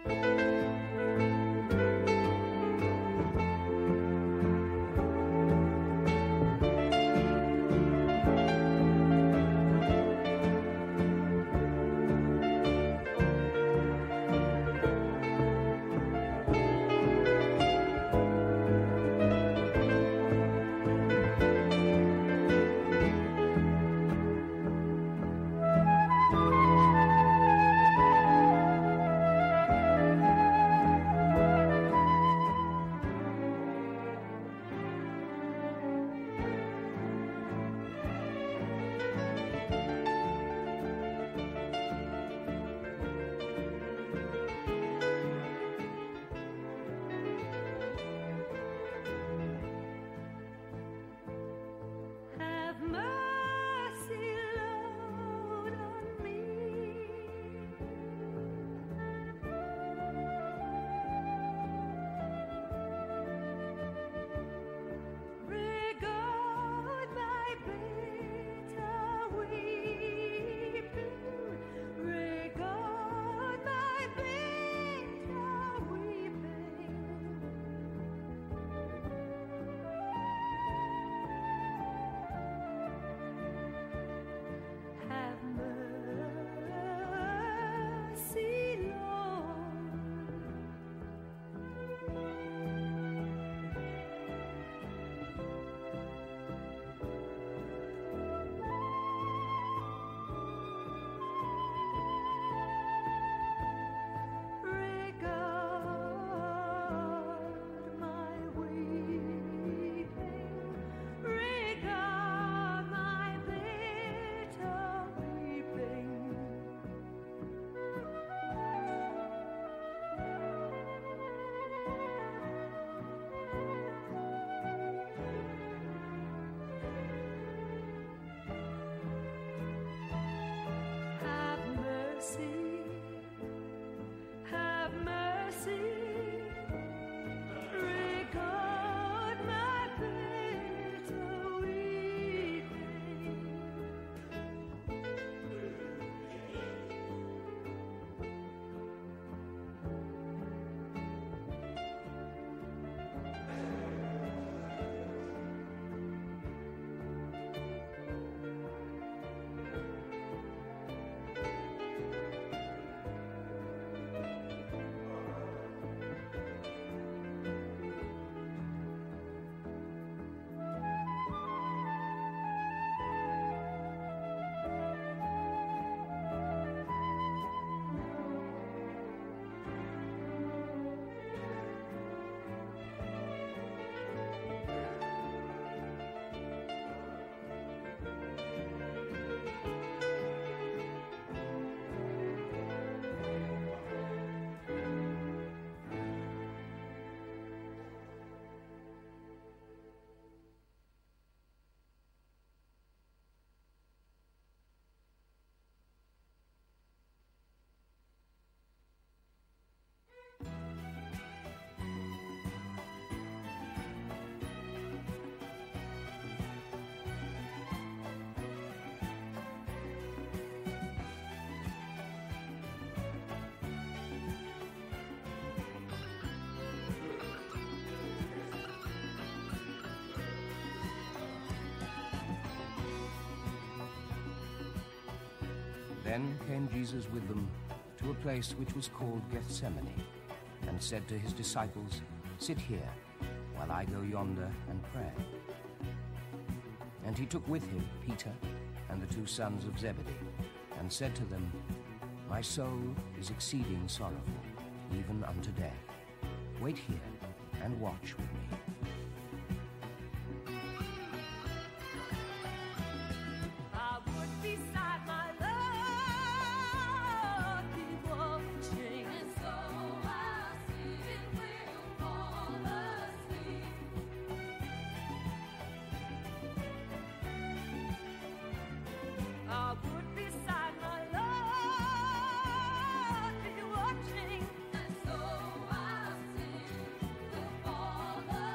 Then came Jesus with them to a place which was called Gethsemane, and said to his disciples, "Sit here, while I go yonder and pray." And he took with him Peter and the two sons of Zebedee, and said to them, "My soul is exceeding sorrowful, even unto death. Wait here and watch with me." Watching, and so I'll sing the fall of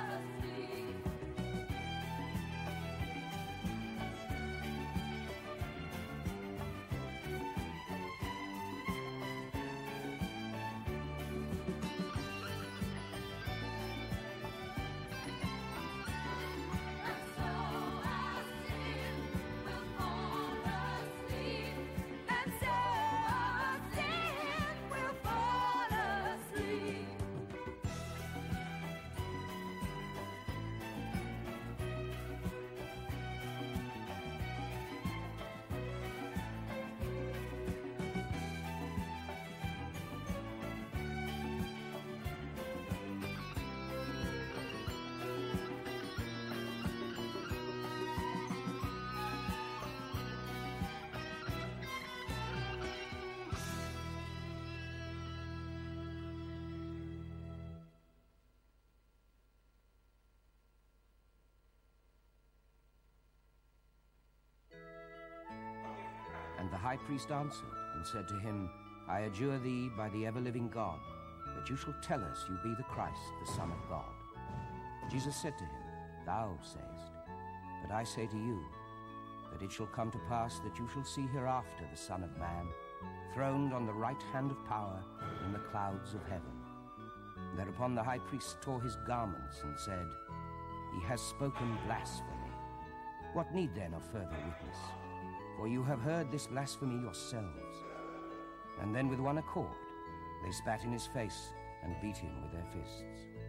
high priest answered and said to him, I adjure thee by the ever-living God, that you shall tell us you be the Christ, the Son of God. Jesus said to him, Thou sayest, but I say to you, that it shall come to pass that you shall see hereafter the Son of Man, throned on the right hand of power in the clouds of heaven. Thereupon the high priest tore his garments and said, He has spoken blasphemy. What need then of further witness? For you have heard this blasphemy yourselves. And then with one accord they spat in his face and beat him with their fists.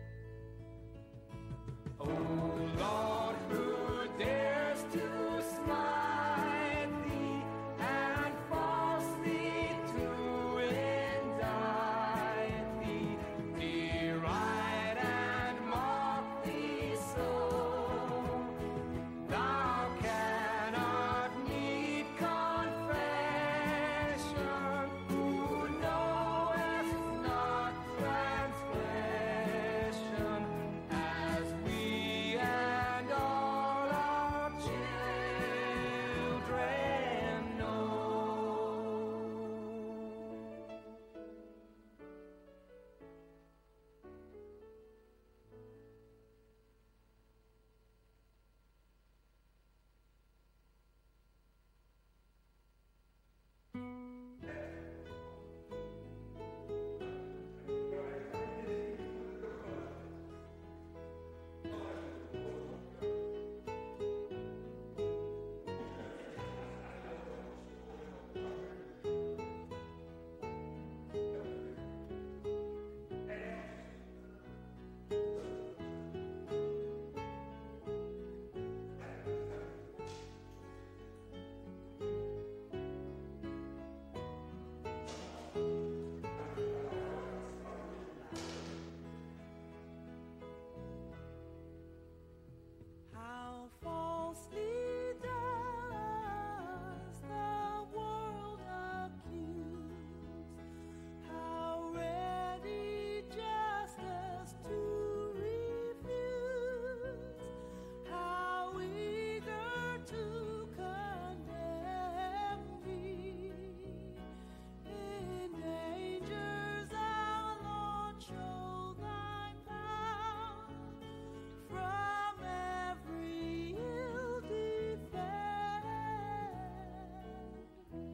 O Lord, who dares to smite thee and falsely to indict thee, deride and mock thee so? Thou cannot need confession, who knowest not transgression, as we and all our children know. How falsely does the world accuse, how ready justice to refuse, how eager to condemn thee. In dangers, our Lord, show thy power. From every ill defend me.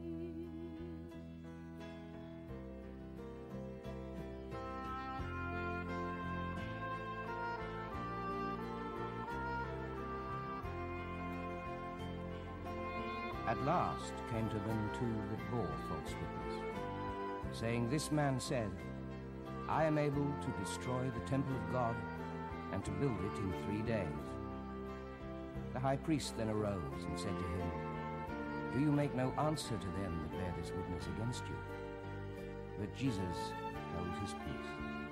At last came to them two that bore false witness, saying, This man said, I am able to destroy the temple of God and to build it in 3 days. The high priest then arose and said to him, Do you make no answer to them that bear this witness against you? But Jesus held his peace.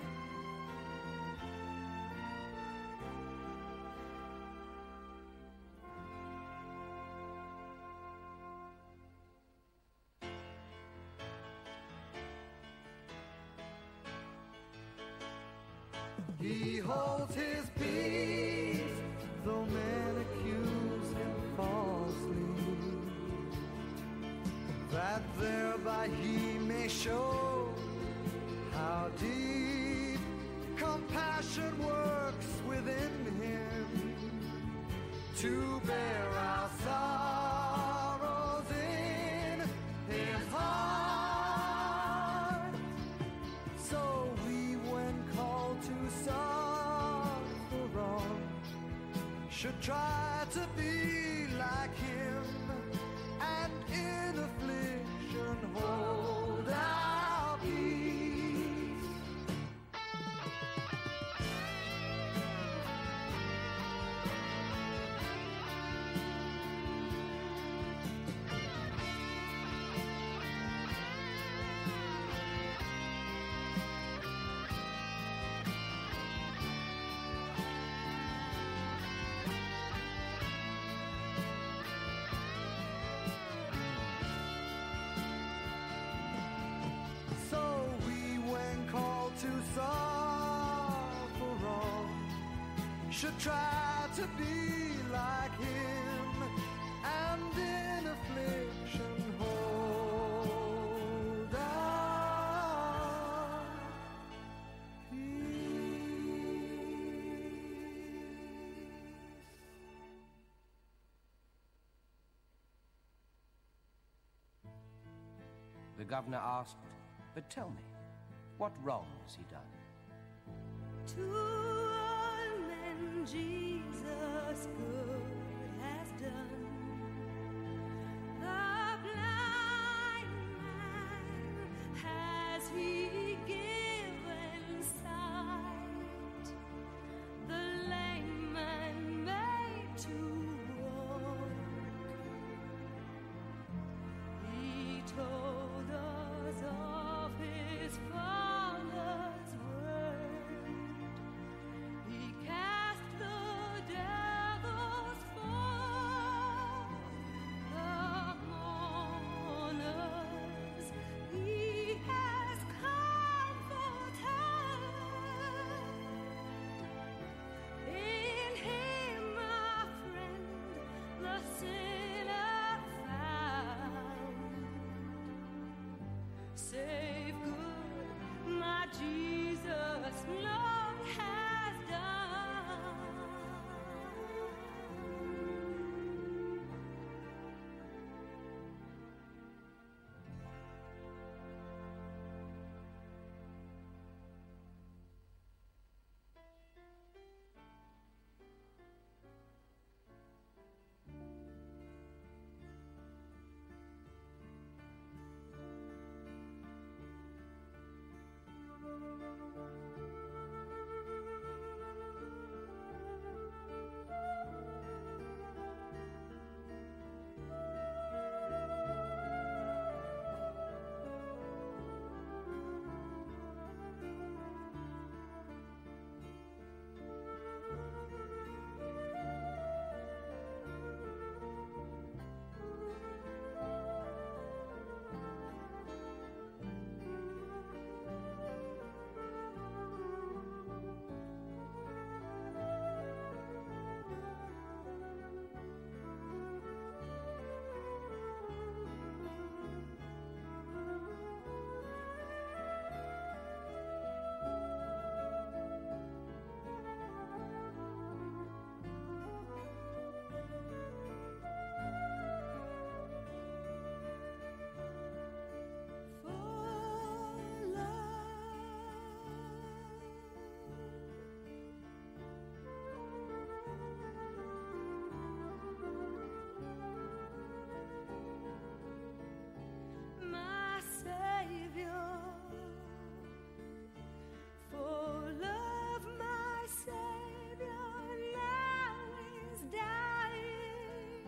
He holds his peace, though men accuse him falsely, that thereby he may show how deep compassion works within him to bear our sorrows in his heart. So we, when called to suffer wrong, should try to be like him, and in affliction hold our peace. Should try to be like him, and in affliction hold governor asked, "But tell me, what wrong has he done?" To all men Jesus good has done. The blind man has he given sight, the lame man made to walk. He told us of his Father's word. He cast the devil's forth among us. He has comforted. In him, my friend, the sinner found. Save good, my Jesus long has done. My Savior, for love, my Savior now is dying.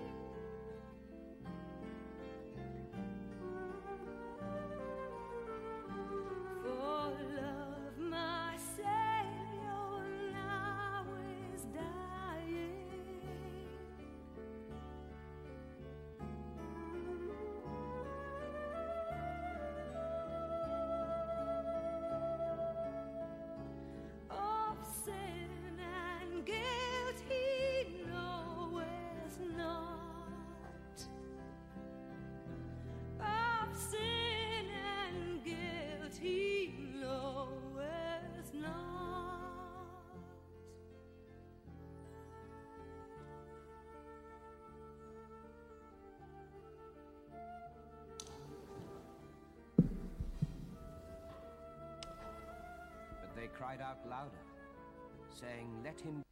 For love, my Savior now is dying. Of sin and guilt he knoweth not. Of sin and guilt he knoweth not. But they cried out louder, saying, "Let him."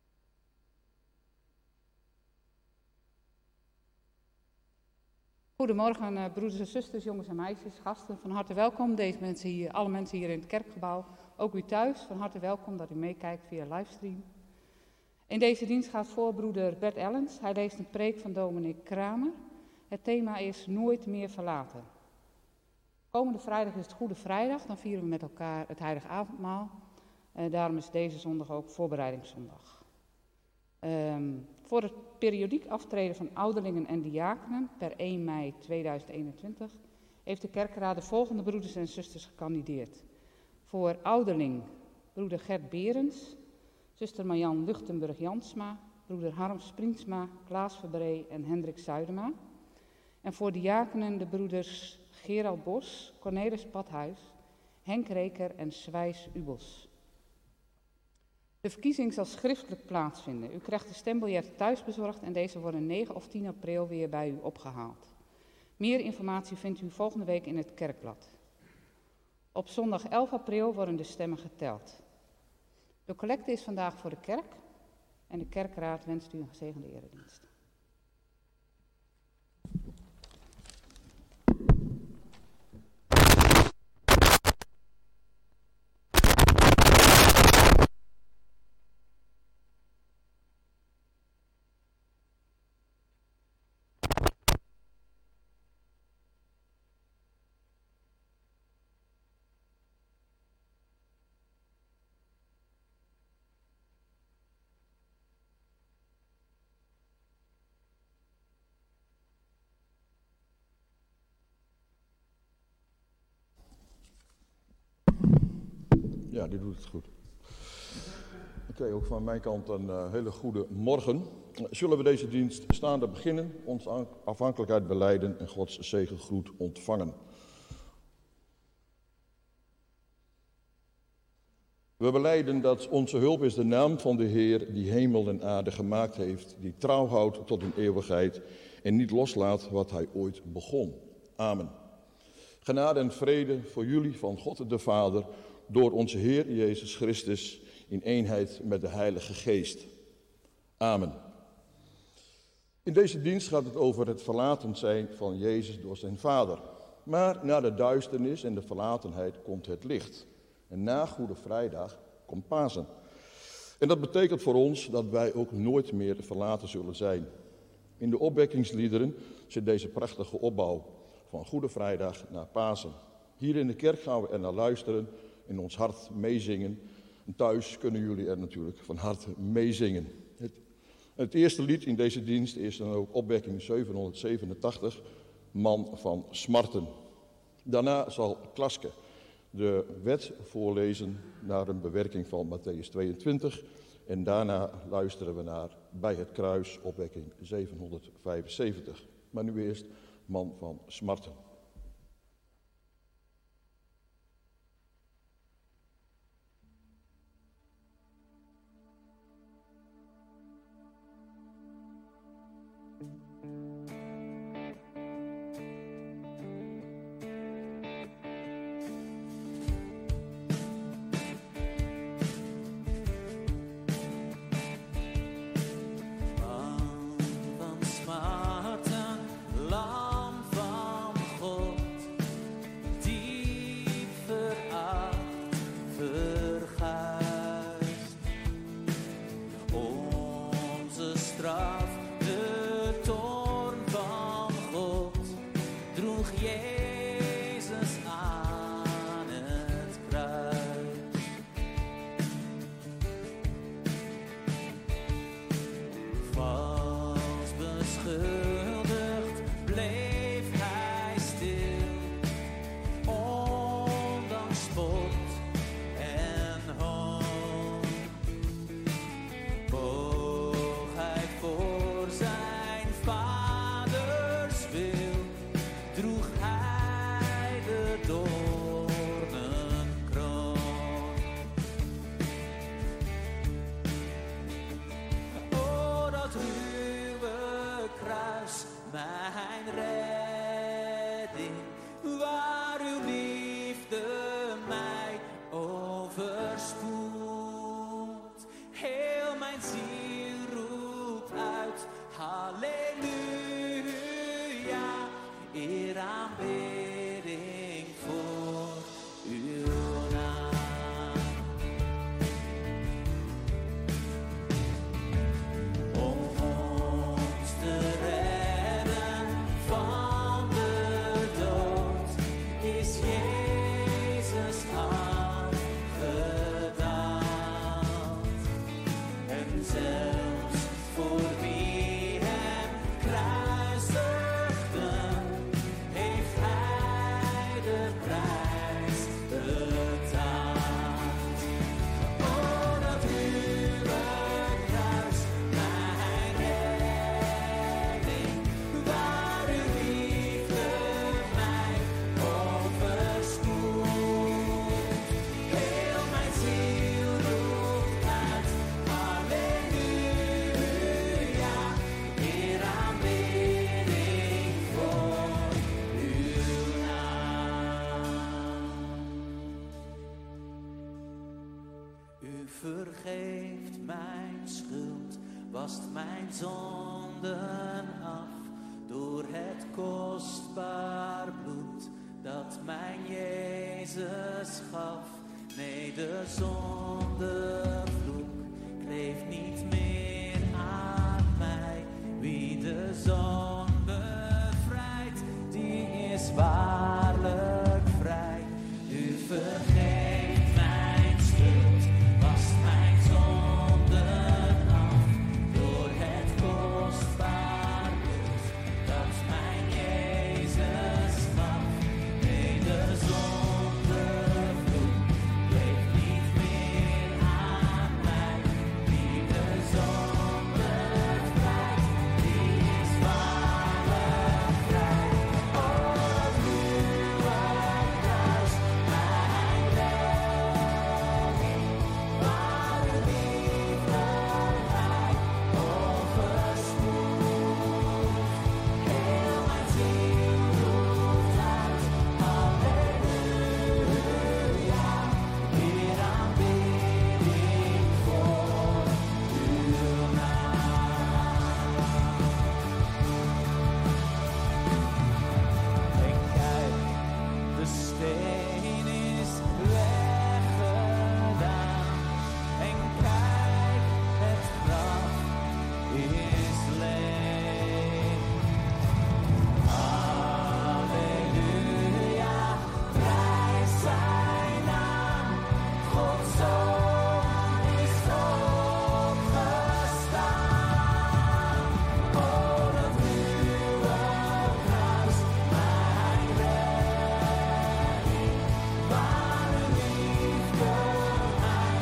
Goedemorgen, broeders en zusters, jongens en meisjes, gasten. Van harte welkom. Deze mensen hier, alle mensen hier in het kerkgebouw, ook u thuis. Van harte welkom dat u meekijkt via livestream. In deze dienst gaat voor broeder Bert Ellens. Hij leest een preek van dominee Kramer. Het thema is Nooit meer verlaten. Komende vrijdag is het Goede Vrijdag. Dan vieren we met elkaar het Heilige Avondmaal. Daarom is deze zondag ook voorbereidingszondag. Voor het periodiek aftreden van ouderlingen en diakenen per 1 mei 2021 heeft de kerkraad de volgende broeders en zusters gekandideerd. Voor ouderling broeder Gert Berens, zuster Marjan Luchtenburg-Jansma, broeder Harm Springsma, Klaas Verbree en Hendrik Zuidema. En voor diakenen de broeders Gerald Bos, Cornelis Padhuis, Henk Reker en Swijs Ubels. De verkiezing zal schriftelijk plaatsvinden. U krijgt de stembiljetten thuis bezorgd en deze worden 9 of 10 april weer bij u opgehaald. Meer informatie vindt u volgende week in het kerkblad. Op zondag 11 april worden de stemmen geteld. De collecte is vandaag voor de kerk en de kerkraad wenst u een gezegende eredienst. Ja, die doet het goed. Oké, ook van mijn kant een hele goede morgen. Zullen we deze dienst staande beginnen, onze afhankelijkheid belijden en Gods zegengroet ontvangen. We belijden dat onze hulp is de naam van de Heer die hemel en aarde gemaakt heeft, die trouw houdt tot in eeuwigheid en niet loslaat wat hij ooit begon. Amen. Genade en vrede voor jullie van God de Vader, door onze Heer Jezus Christus in eenheid met de Heilige Geest. Amen. In deze dienst gaat het over het verlaten zijn van Jezus door zijn Vader. Maar na de duisternis en de verlatenheid komt het licht. En na Goede Vrijdag komt Pasen. En dat betekent voor ons dat wij ook nooit meer verlaten zullen zijn. In de opwekkingsliederen zit deze prachtige opbouw van Goede Vrijdag naar Pasen. Hier in de kerk gaan we er naar luisteren, in ons hart meezingen. En thuis kunnen jullie er natuurlijk van harte meezingen. Het eerste lied in deze dienst is dan ook opwekking 787, Man van Smarten. Daarna zal Klaske de wet voorlezen naar een bewerking van Matthäus 22. En daarna luisteren we naar Bij het Kruis, opwekking 775. Maar nu eerst Man van Smarten. Lam van vergeeft mijn schuld, wast mijn zonden af, door het kostbaar bloed dat mijn Jezus gaf. Nee, de zondevloek kleeft niet meer aan mij. Wie de zon bevrijdt, die is waarlijk vrij. U vergeeft mijn schuld, wast mijn zonden af, door het kostbaar bloed dat mijn Jezus gaf. Nee, de zondevloek kleeft niet meer aan mij. Wie de zon bevrijdt, die is waarlijk vrij. O, het uwe kruis, mijn redding, waar uw liefde mij overspoelt. Heel mijn ziel roept uit, halleluja, hier aanbidding voor uw naam. En kijk, de steen is weggedaan. En kijk, het graf is leeg. Halleluja, prijs zijn naam. Gods zoon is opgestaan. O, dat uwe kruis, mijn redding, waar uw liefde mij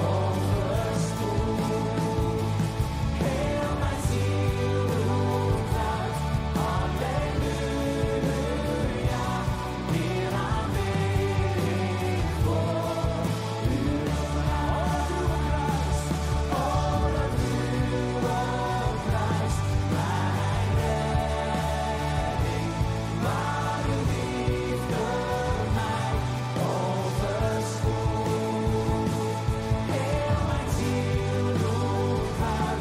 overspoelt. Heel mijn ziel roept uit, halleluja, hier aanbidding voor uw naam. O, dat uwe kruis, mijn redding, waar uw liefde mij overspoelt. Heel mijn ziel roept uit,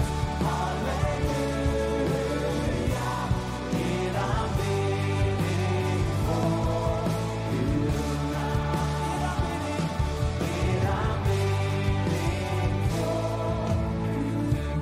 halleluja, hier aanbidding voor uw naam. Hier aanbidding voor uw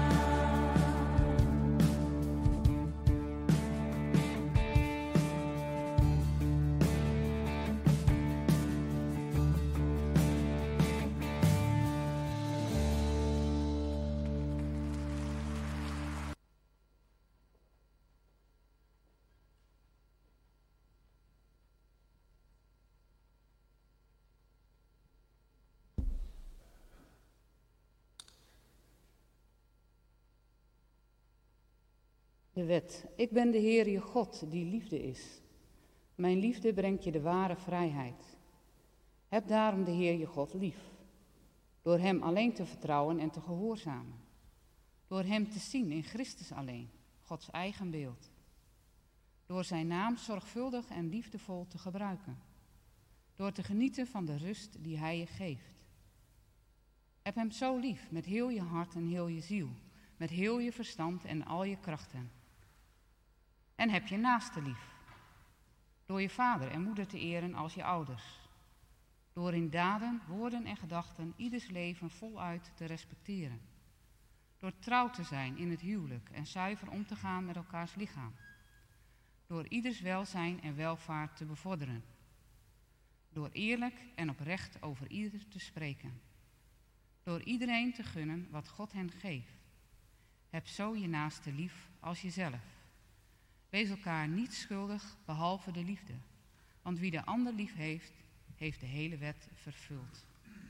De wet. Ik ben de Heer je God, die liefde is. Mijn liefde brengt je de ware vrijheid. Heb daarom de Heer je God lief. Door hem alleen te vertrouwen en te gehoorzamen. Door hem te zien in Christus alleen, Gods eigen beeld. Door zijn naam zorgvuldig en liefdevol te gebruiken. Door te genieten van de rust die hij je geeft. Heb hem zo lief met heel je hart en heel je ziel. Met heel je verstand en al je krachten. En heb je naaste lief. Door je vader en moeder te eren als je ouders. Door in daden, woorden en gedachten ieders leven voluit te respecteren. Door trouw te zijn in het huwelijk en zuiver om te gaan met elkaars lichaam. Door ieders welzijn en welvaart te bevorderen. Door eerlijk en oprecht over ieder te spreken. Door iedereen te gunnen wat God hen geeft. Heb zo je naaste lief als jezelf. Wees elkaar niet schuldig behalve de liefde. Want wie de ander lief heeft, heeft de hele wet vervuld.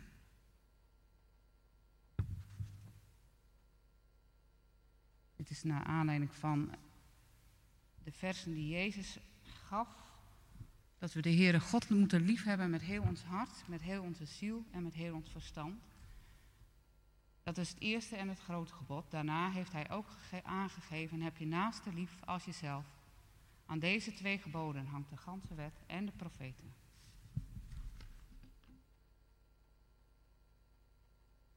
Dit is naar aanleiding van de versen die Jezus gaf. Dat we de Heere God moeten liefhebben met heel ons hart, met heel onze ziel en met heel ons verstand. Dat is het eerste en het grote gebod. Daarna heeft hij ook aangegeven, heb je naaste lief als jezelf. Aan deze 2 geboden hangt de ganse wet en de profeten.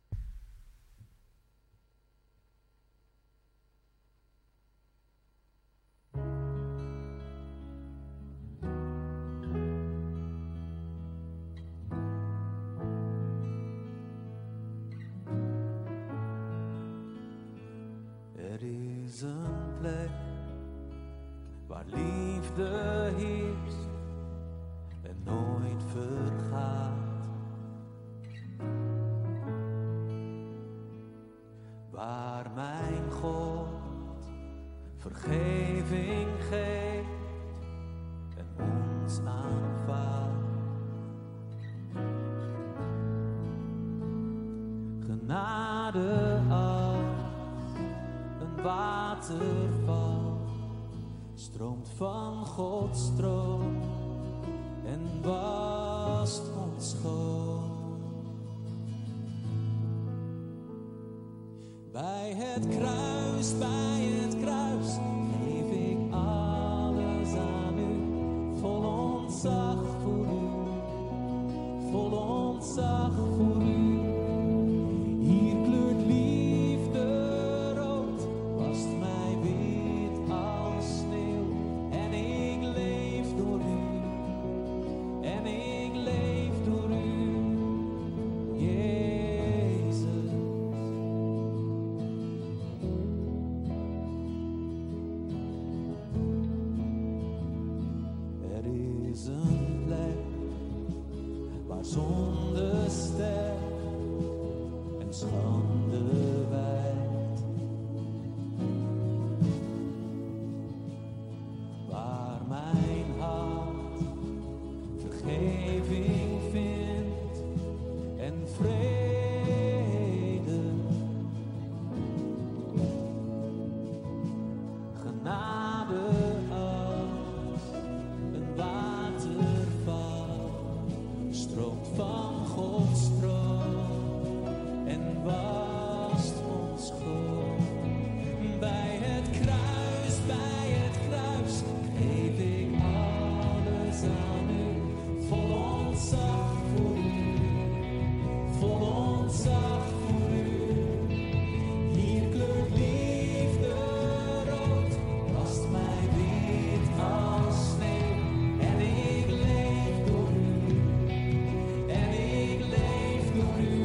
is een plek waar liefde heerst en nooit vergaat. Waar mijn God vergeving geeft en ons aanvaardt. Genade als een waterval stroomt van Gods troon en wast ons schoon. Bij het kruis geef ik alles aan u, vol ontzag voor u, vol ontzag voor u. Hier kleurt liefde rood, wast mij wit als sneeuw. En ik leef door u, en ik leef door u, Jezus. Er is een plek waar zonde sterft en schande wijdt, waar mijn hart vergeving vindt en vrede, genade als een waterval stroomt van Gods troon en wast ons schoon. Bij het kruis geef ik alles aan u, vol ontzag voor u, vol ontzag voor u. Hier kleurt liefde rood, wast mij wit als sneeuw. En ik leef door u, en ik leef door u.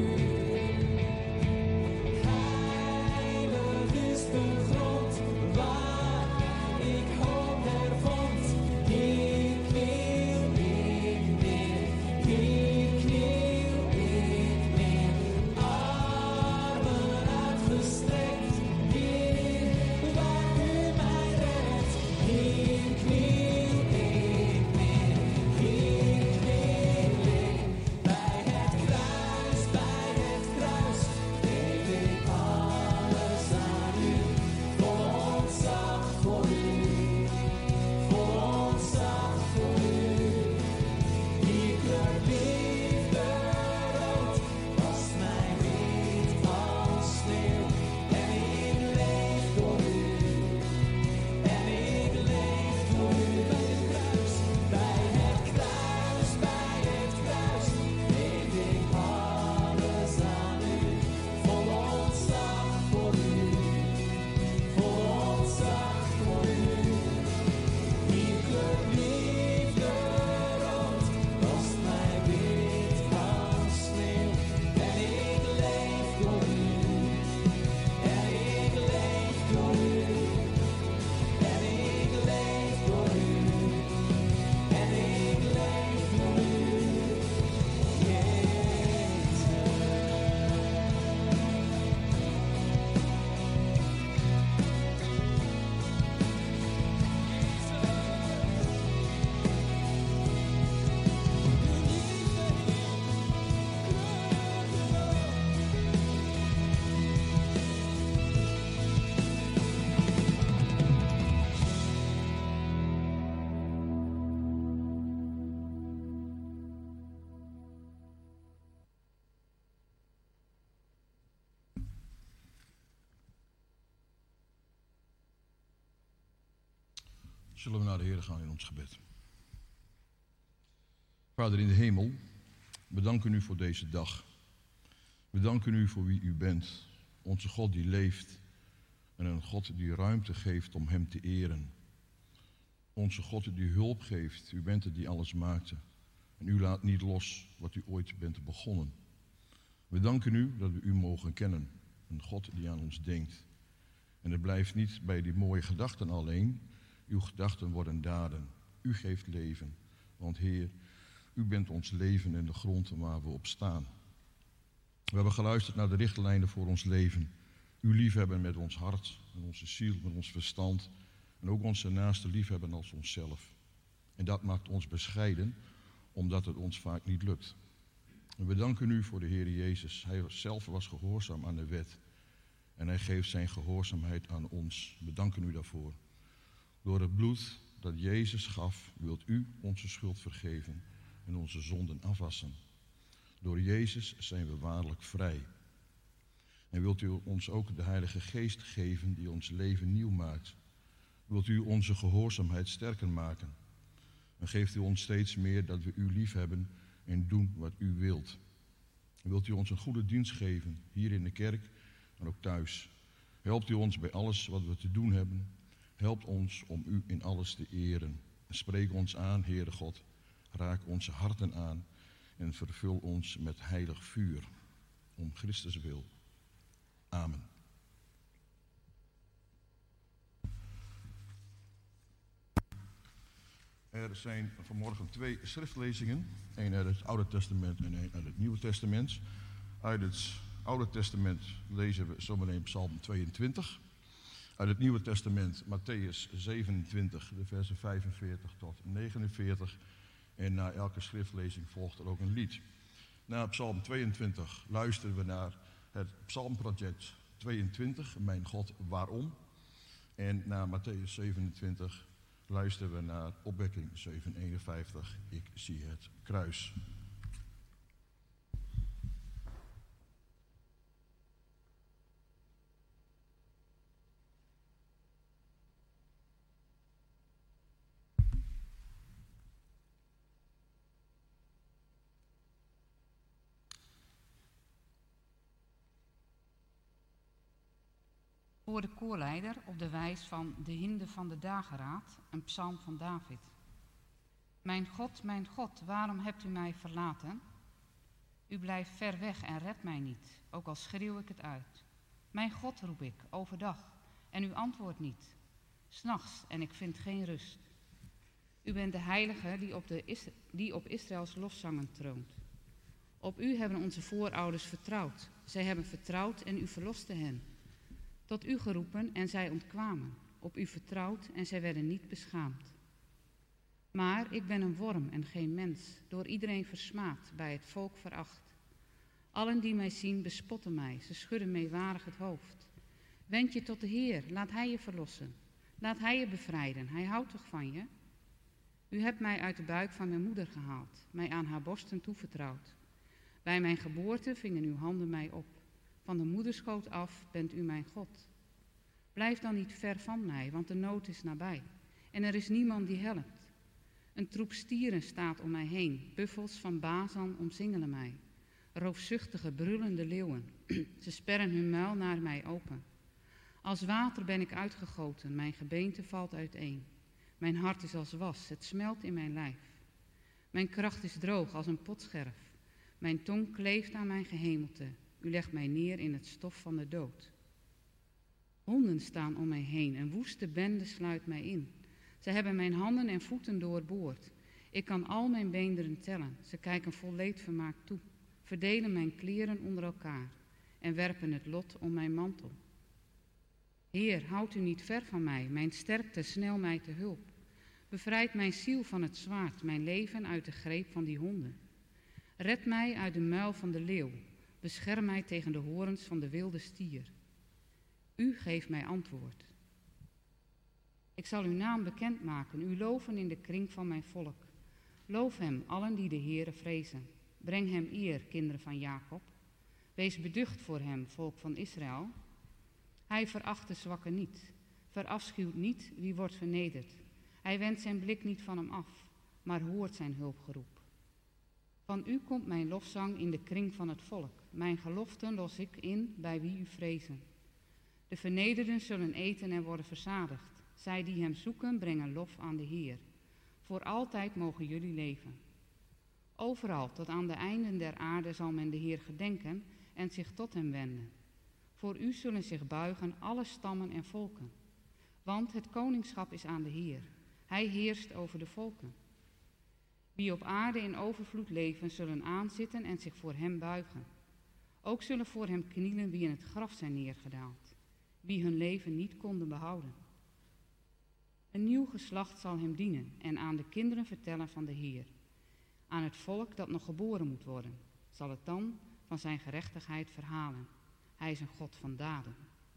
Heilig is de grond waar ik hoop hervond. Hier kniel ik neer, hier kniel ik neer. Armen uitgestrekt, hier waar u mij redt. Hier kniel ik neer, hier kniel ik. Bij het kruis geef ik alles aan u, vol ontzag voor u, vol ontzag voor u. Hier kleurt liefde rood, wast mij wit als sneeuw. En ik leef door u, en ik leef door u. Bij het kruis geef ik alles aan u, vol ontzag voor u, vol ontzag voor u. Hier kleurt liefde rood, wast mij wit als sneeuw. En ik leef door u, en ik leef door u, en ik leef door u, en ik leef door u, Jezus. Zullen we naar de Heer gaan in ons gebed. Vader in de hemel, we danken u voor deze dag. We danken u voor wie u bent. Onze God die leeft en een God die ruimte geeft om hem te eren. Onze God die hulp geeft. U bent het die alles maakte. En u laat niet los wat u ooit bent begonnen. We danken u dat we u mogen kennen. Een God die aan ons denkt. En het blijft niet bij die mooie gedachten alleen. Uw gedachten worden daden. U geeft leven. Want Heer, u bent ons leven en de grond waar we op staan. We hebben geluisterd naar de richtlijnen voor ons leven. U liefhebben met ons hart, met onze ziel, met ons verstand. En ook onze naaste liefhebben als onszelf. En dat maakt ons bescheiden, omdat het ons vaak niet lukt. En we danken u voor de Heer Jezus. Hij zelf was gehoorzaam aan de wet. En hij geeft zijn gehoorzaamheid aan ons. We danken u daarvoor. Door het bloed dat Jezus gaf, wilt u onze schuld vergeven en onze zonden afwassen. Door Jezus zijn we waarlijk vrij. En wilt u ons ook de Heilige Geest geven die ons leven nieuw maakt. Wilt u onze gehoorzaamheid sterker maken. En geeft u ons steeds meer dat we u lief hebben en doen wat u wilt. En wilt u ons een goede dienst geven, hier in de kerk, maar ook thuis. Helpt u ons bij alles wat we te doen hebben. Helpt ons om u in alles te eren. En spreek ons aan, Heere God. Raak onze harten aan en vervul ons met heilig vuur. Om Christus wil. Amen. Er zijn vanmorgen 2 schriftlezingen. Eén uit het Oude Testament en één uit het Nieuwe Testament. Uit het Oude Testament lezen we zometeen Psalm 22. Uit het Nieuwe Testament Mattheüs 27, de versen 45 tot 49. En na elke schriftlezing volgt er ook een lied. Na Psalm 22 luisteren we naar het Psalmproject 22, Mijn God, waarom? En na Mattheüs 27 luisteren we naar opwekking 751, Ik zie het kruis. Voor de koorleider op de wijs van de hinde van de dageraad, een psalm van David. Mijn God, waarom hebt u mij verlaten? U blijft ver weg en redt mij niet, ook al schreeuw ik het uit. Mijn God, roep ik, overdag, en u antwoordt niet. 's Nachts, en ik vind geen rust. U bent de heilige die op Israëls lofzangen troont. Op u hebben onze voorouders vertrouwd. Zij hebben vertrouwd en u verloste hen. Tot u geroepen en zij ontkwamen. Op u vertrouwd en zij werden niet beschaamd. Maar ik ben een worm en geen mens, door iedereen versmaad, bij het volk veracht. Allen die mij zien bespotten mij, ze schudden meewarig het hoofd. Wend je tot de Heer, laat Hij je verlossen. Laat Hij je bevrijden, Hij houdt toch van je? U hebt mij uit de buik van mijn moeder gehaald, mij aan haar borsten toevertrouwd. Bij mijn geboorte vingen uw handen mij op. Van de moederschoot af bent u mijn God. Blijf dan niet ver van mij, want de nood is nabij. En er is niemand die helpt. Een troep stieren staat om mij heen. Buffels van Bazan omsingelen mij. Roofzuchtige, brullende leeuwen. Ze sperren hun muil naar mij open. Als water ben ik uitgegoten, mijn gebeente valt uiteen. Mijn hart is als was, het smelt in mijn lijf. Mijn kracht is droog als een potscherf. Mijn tong kleeft aan mijn gehemelte. U legt mij neer in het stof van de dood. Honden staan om mij heen, een woeste bende sluit mij in. Ze hebben mijn handen en voeten doorboord. Ik kan al mijn beenderen tellen. Ze kijken vol leedvermaak toe, verdelen mijn kleren onder elkaar en werpen het lot om mijn mantel. Heer, houd u niet ver van mij, mijn sterkte snel mij te hulp. Bevrijd mijn ziel van het zwaard, mijn leven uit de greep van die honden. Red mij uit de muil van de leeuw. Bescherm mij tegen de horens van de wilde stier. U geeft mij antwoord. Ik zal uw naam bekendmaken, u loven in de kring van mijn volk. Loof hem, allen die de Heere vrezen. Breng hem eer, kinderen van Jacob. Wees beducht voor hem, volk van Israël. Hij veracht de zwakke niet, verafschuwt niet wie wordt vernederd. Hij wendt zijn blik niet van hem af, maar hoort zijn hulpgeroep. Van u komt mijn lofzang in de kring van het volk. Mijn geloften los ik in bij wie u vrezen. De vernederden zullen eten en worden verzadigd. Zij die hem zoeken brengen lof aan de Heer. Voor altijd mogen jullie leven. Overal tot aan de einden der aarde zal men de Heer gedenken en zich tot hem wenden. Voor u zullen zich buigen alle stammen en volken. Want het koningschap is aan de Heer. Hij heerst over de volken. Wie op aarde in overvloed leven, zullen aanzitten en zich voor hem buigen. Ook zullen voor hem knielen wie in het graf zijn neergedaald, wie hun leven niet konden behouden. Een nieuw geslacht zal hem dienen en aan de kinderen vertellen van de Heer. Aan het volk dat nog geboren moet worden, zal het dan van zijn gerechtigheid verhalen. Hij is een God van daden.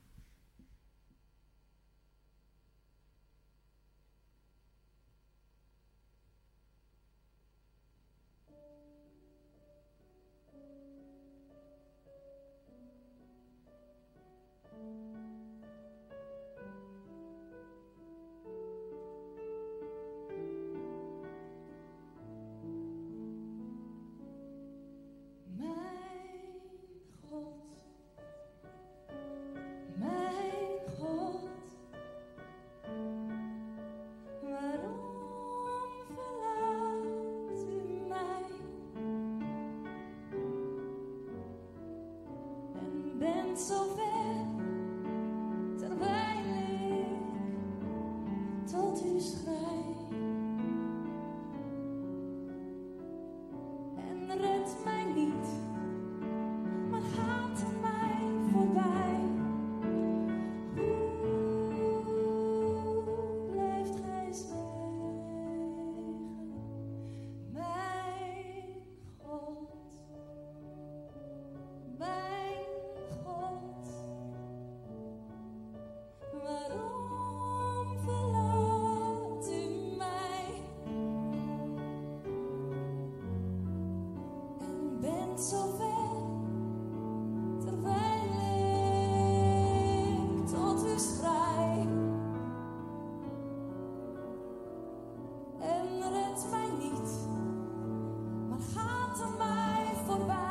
Bent zo ver, terwijl ik tot u schreeuw. En red mij niet, maar gaat aan mij voorbij. Hoe blijft gij zwijgen, mijn God? Mijn God, waarom verlaat u mij? En bent zo ver, terwijl ik tot u schrei. En red mij niet, maar gaat aan mij voorbij.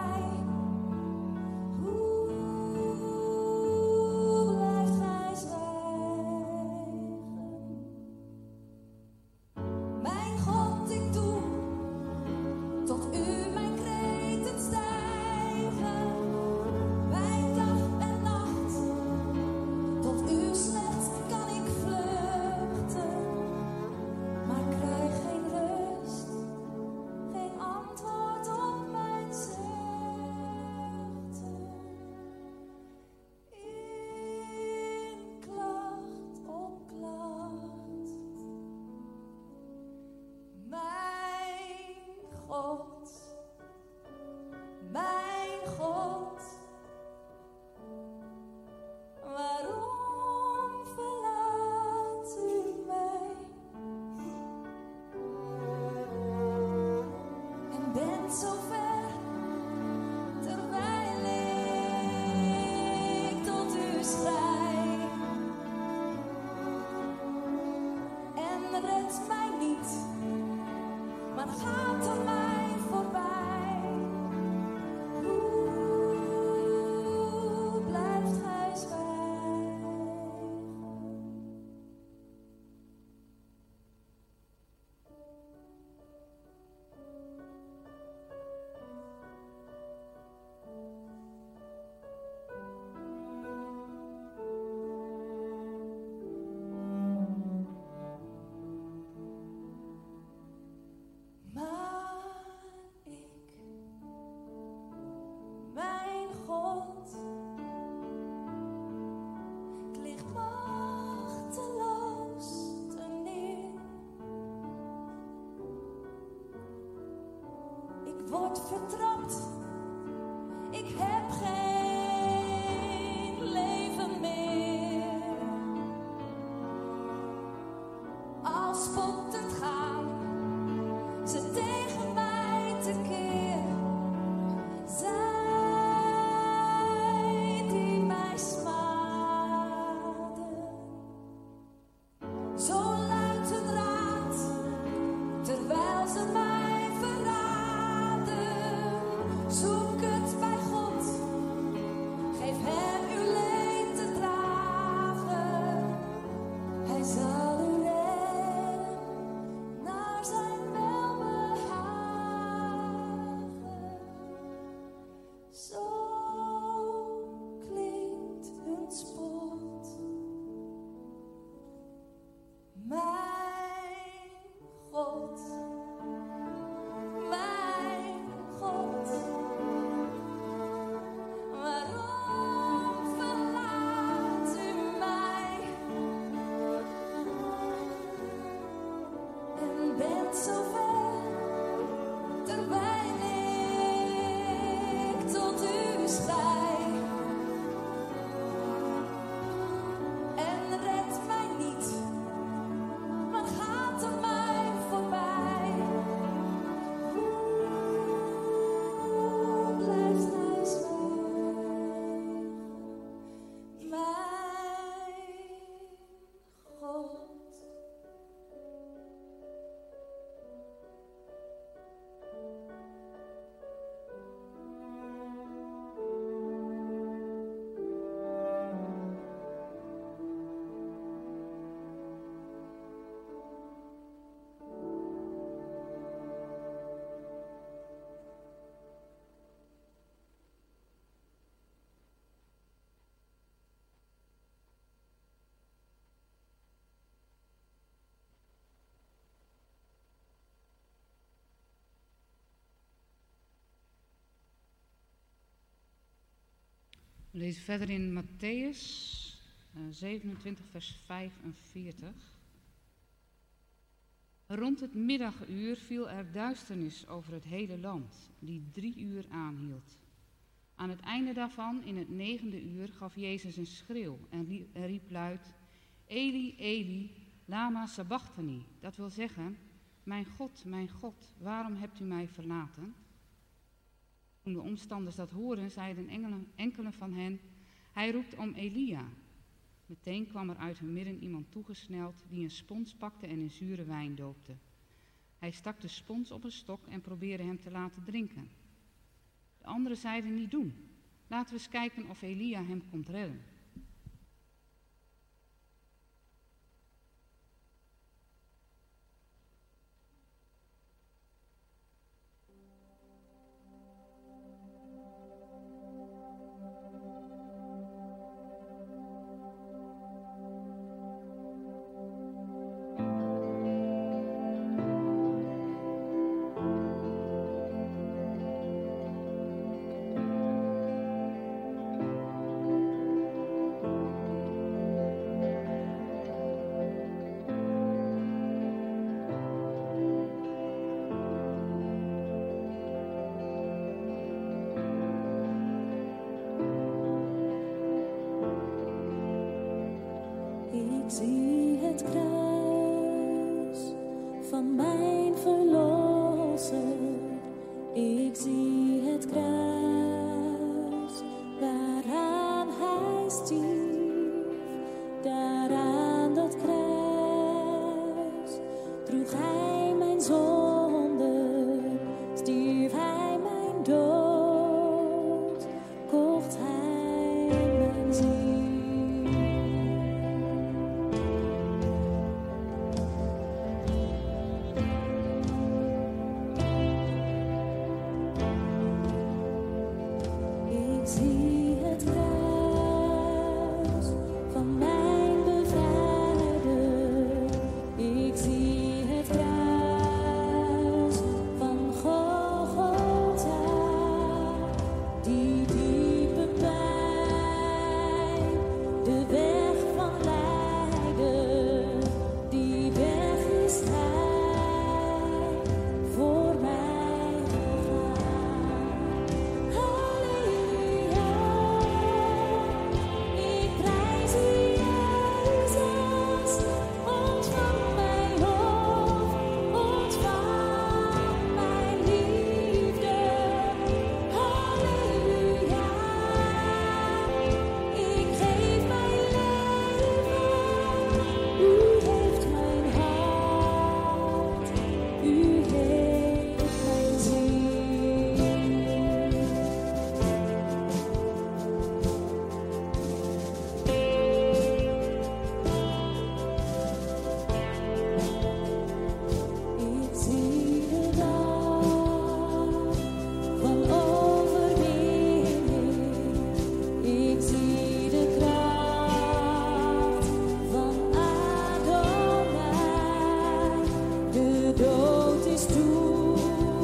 Mijn God, ik doe tot u mijn kreten stijgen. Bij dag en nacht, tot u slechts kan ik vluchten. Maar ik krijg geen rust, geen antwoord op mijn zuchten. In klacht op klacht. Mijn God, waarom verlaat u mij? En bent zo ver, terwijl ik tot u schrei. En red mij niet, maar gaat aan mij voorbij. Hoe blijft gij zwijgen? Mijn God, ik lig machteloos te neer. Ik word vertrapt, ik heb geen leven meer. Als spottend gaan ze tegen mij tekeer. Zij die mij smaden, zo luidt hun raad, terwijl ze mij verraden. We lezen verder in Mattheüs 27, vers 45. Rond het middaguur viel er duisternis over het hele land, die 3 uur aanhield. Aan het einde daarvan, in het 9e uur, gaf Jezus een schreeuw en riep luid: Eli, Eli, lama sabachthani. Dat wil zeggen: mijn God, waarom hebt u mij verlaten? Toen de omstanders dat hoorden, zeiden enkele van hen: hij roept om Elia. Meteen kwam er uit hun midden iemand toegesneld die een spons pakte en in zure wijn doopte. Hij stak de spons op een stok en probeerde hem te laten drinken. De anderen zeiden: niet doen. Laten we eens kijken of Elia hem komt redden. Ik zie het kruis van mijn verlosser. Ik zie het kruis waaraan hij stierf. Daaraan dat kruis droeg hij mijn zonde, stierf hij mijn dood, kocht hij mijn ziel. Ik zie het kruis van mijn bevrijder. Ik zie het kruis van Golgotha. Die diepe pijn, de weg van lijden. Die weg is hij voor mij gegaan. Halleluja, ik prijs u, Jezus, ontvang mijn lof, ontvang mijn liefde. Halleluja, ik geef mijn leven, u heeft mijn hart, u heeft mijn ziel. Ik zie de dag van overwinning. Ik zie de kracht van Adonai. De dood is toen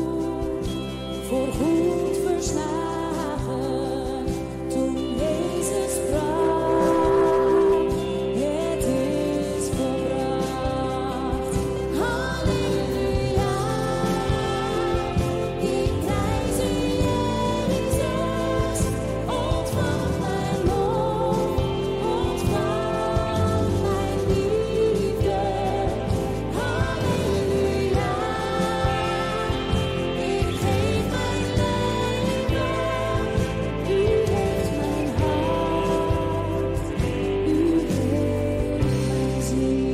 voorgoed verslagen. Toen Jezus sprak: het is volbracht. Halleluja, ik prijs u, Jezus, ontvang mijn lof, ontvang mijn liefde. Halleluja, ik geef mijn leven, u heeft mijn hart, u heeft mijn ziel.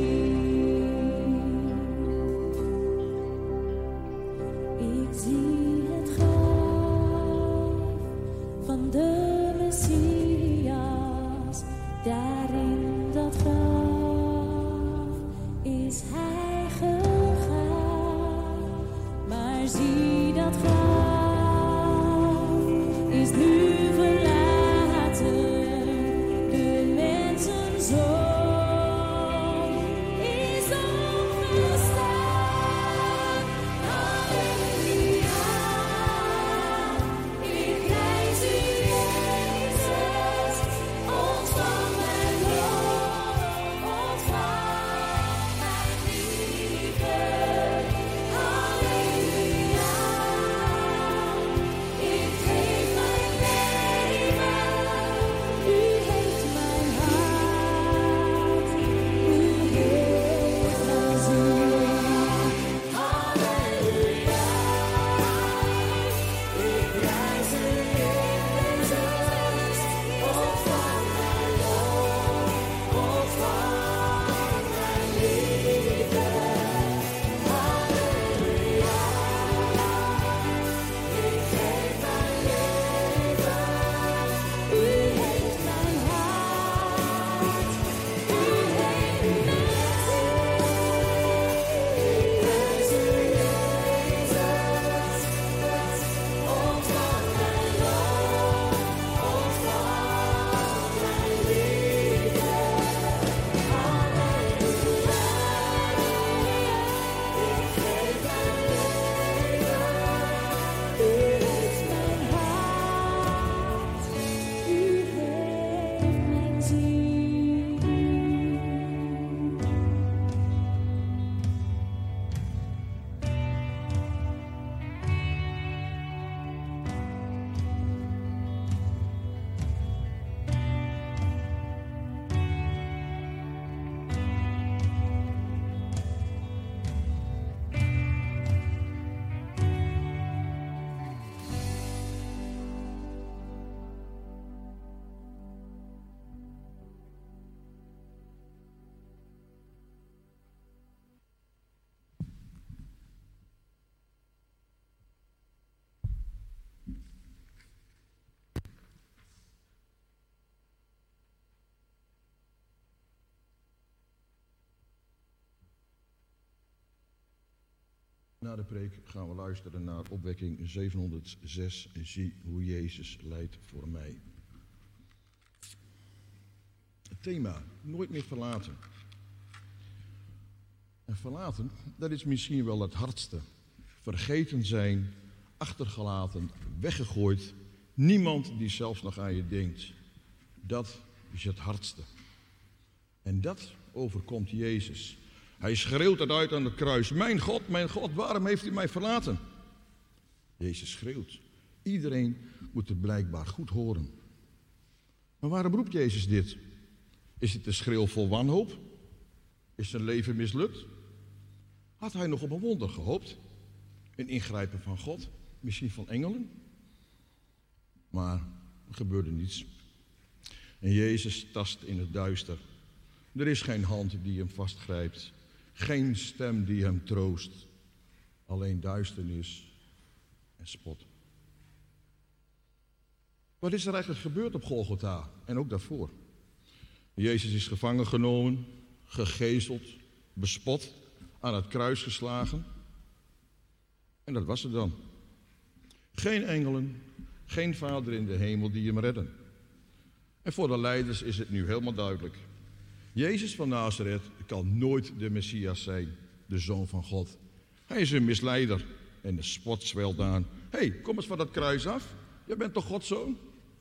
Ik zie het graf van de Messias. Daarin dat graf is hij gegaan. Maar zie, dat graf is nu verlaten. De mensenzoon is opgestaan. Halleluja, ik prijs u, Jezus, Na de preek gaan we luisteren naar opwekking 706. Zie hoe Jezus lijdt voor mij. Het thema, nooit meer verlaten. En verlaten, dat is misschien wel het hardste. Vergeten zijn, achtergelaten, weggegooid. Niemand die zelfs nog aan je denkt. Dat is het hardste. En dat overkomt Jezus. Hij schreeuwt het uit aan het kruis. Mijn God, waarom heeft u mij verlaten? Jezus schreeuwt. Iedereen moet het blijkbaar goed horen. Maar waarom roept Jezus dit? Is het een schreeuw vol wanhoop? Is zijn leven mislukt? Had hij nog op een wonder gehoopt? Een ingrijpen van God? Misschien van engelen? Maar er gebeurde niets. En Jezus tast in het duister. Er is geen hand die hem vastgrijpt. Geen stem die hem troost. Alleen duisternis en spot. Wat is er eigenlijk gebeurd op Golgotha en ook daarvoor? Jezus is gevangen genomen, gegezeld, bespot, aan het kruis geslagen. En dat was het dan. Geen engelen, geen Vader in de hemel die hem redden. En voor de leiders is het nu helemaal duidelijk. Jezus van Nazareth kan nooit de Messias zijn, de Zoon van God. Hij is een misleider en de spot zwelt aan. Hé, kom eens van dat kruis af. Je bent toch Gods Zoon?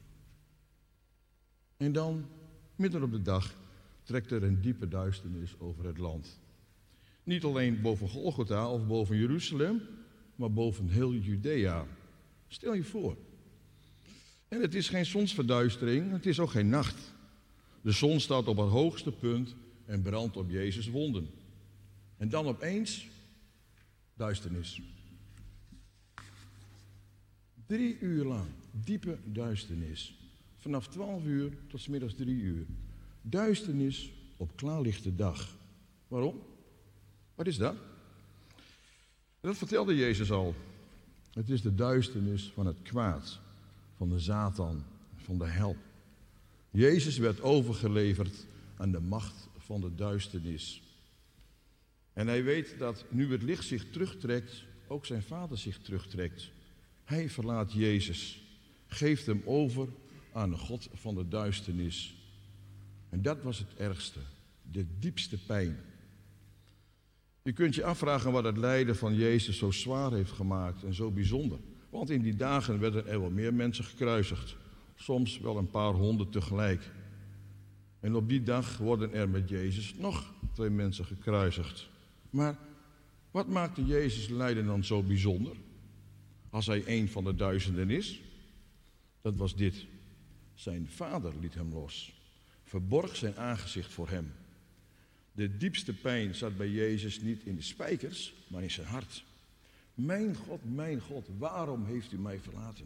En dan, midden op de dag, trekt er een diepe duisternis over het land. Niet alleen boven Golgotha of boven Jeruzalem, maar boven heel Judea. Stel je voor. En het is geen zonsverduistering, het is ook geen nacht. De zon staat op het hoogste punt en brandt op Jezus' wonden. En dan opeens duisternis. 3 uur lang, diepe duisternis. Vanaf 12 uur tot 's middags 3 uur. Duisternis op klaarlichte dag. Waarom? Wat is dat? Dat vertelde Jezus al. Het is de duisternis van het kwaad, van de Satan, van de hel. Jezus werd overgeleverd aan de macht van de duisternis. En hij weet dat nu het licht zich terugtrekt, ook zijn Vader zich terugtrekt. Hij verlaat Jezus, geeft hem over aan de God van de duisternis. En dat was het ergste, de diepste pijn. Je kunt je afvragen wat het lijden van Jezus zo zwaar heeft gemaakt en zo bijzonder. Want in die dagen werden er wel meer mensen gekruisigd. Soms wel een paar 100 tegelijk. En op die dag worden er met Jezus nog 2 mensen gekruisigd. Maar wat maakte Jezus' lijden dan zo bijzonder? Als hij een van de duizenden is? Dat was dit. Zijn Vader liet hem los. Verborg zijn aangezicht voor hem. De diepste pijn zat bij Jezus niet in de spijkers, maar in zijn hart. Mijn God, waarom heeft u mij verlaten?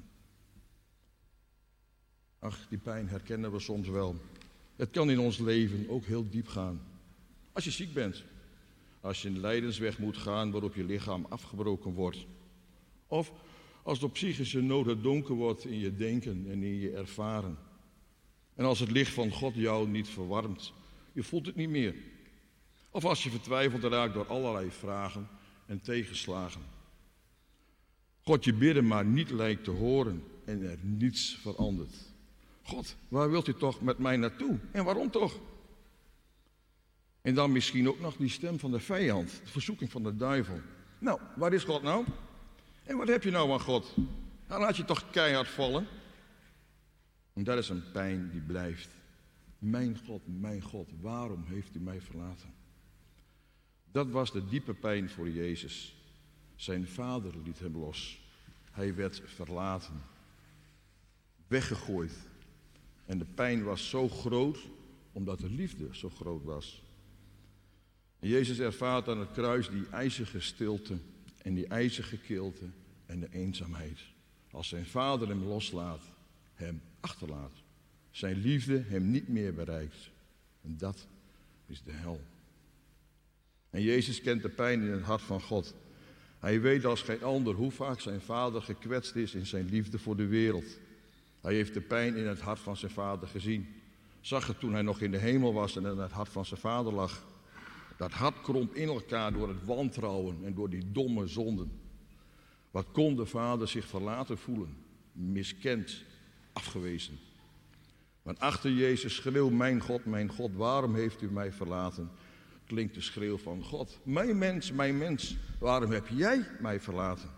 Ach, die pijn herkennen we soms wel. Het kan in ons leven ook heel diep gaan. Als je ziek bent, als je een lijdensweg moet gaan waarop je lichaam afgebroken wordt. Of als door psychische nood het donker wordt in je denken en in je ervaren. En als het licht van God jou niet verwarmt, je voelt het niet meer. Of als je vertwijfeld raakt door allerlei vragen en tegenslagen. God je bidden maar niet lijkt te horen en er niets verandert. God, waar wilt u toch met mij naartoe? En waarom toch? En dan misschien ook nog die stem van de vijand, de verzoeking van de duivel. Nou, waar is God nou? En wat heb je nou aan God? Hij laat je toch keihard vallen? En dat is een pijn die blijft. Mijn God, waarom heeft u mij verlaten? Dat was de diepe pijn voor Jezus. Zijn Vader liet hem los. Hij werd verlaten. Weggegooid. En de pijn was zo groot, omdat de liefde zo groot was. En Jezus ervaart aan het kruis die ijzige stilte en die ijzige kilte en de eenzaamheid. Als zijn Vader hem loslaat, hem achterlaat. Zijn liefde hem niet meer bereikt. En dat is de hel. En Jezus kent de pijn in het hart van God. Hij weet als geen ander hoe vaak zijn Vader gekwetst is in zijn liefde voor de wereld. Hij heeft de pijn in het hart van zijn Vader gezien. Zag het toen hij nog in de hemel was en in het hart van zijn Vader lag. Dat hart kromp in elkaar door het wantrouwen en door die domme zonden. Wat kon de vader zich verlaten voelen? Miskend, afgewezen. Want achter Jezus schreeuw, mijn God, waarom heeft u mij verlaten? Klinkt de schreeuw van God, mijn mens, waarom heb jij mij verlaten?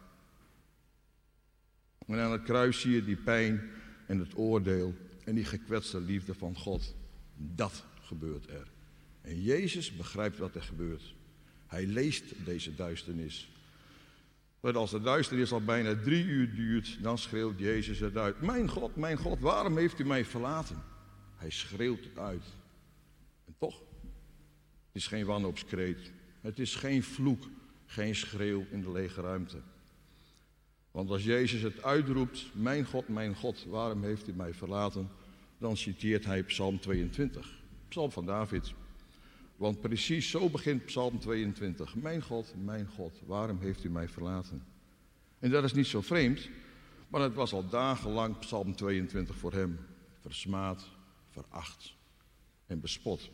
En aan het kruis zie je die pijn en het oordeel en die gekwetste liefde van God. Dat gebeurt er. En Jezus begrijpt wat er gebeurt. Hij leest deze duisternis. Want als de duisternis al bijna 3 uur duurt, dan schreeuwt Jezus het uit. Mijn God, waarom heeft u mij verlaten? Hij schreeuwt het uit. En toch, het is geen wanhoopskreet. Het is geen vloek, geen schreeuw in de lege ruimte. Want als Jezus het uitroept, mijn God, waarom heeft u mij verlaten? Dan citeert hij Psalm 22, Psalm van David. Want precies zo begint Psalm 22. Mijn God, waarom heeft u mij verlaten? En dat is niet zo vreemd, maar het was al dagenlang Psalm 22 voor hem. Versmaad, veracht en bespot.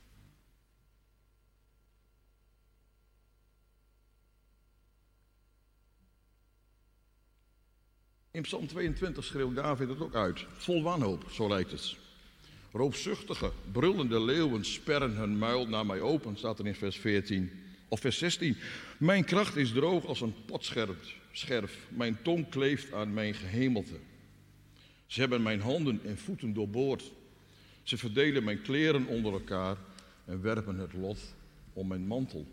In Psalm 22 schreeuwt David het ook uit. Vol wanhoop, zo lijkt het. Roofzuchtige, brullende leeuwen sperren hun muil naar mij open, staat er in vers 14. Of vers 16. Mijn kracht is droog als een potscherf. Mijn tong kleeft aan mijn gehemelte. Ze hebben mijn handen en voeten doorboord. Ze verdelen mijn kleren onder elkaar en werpen het lot om mijn mantel.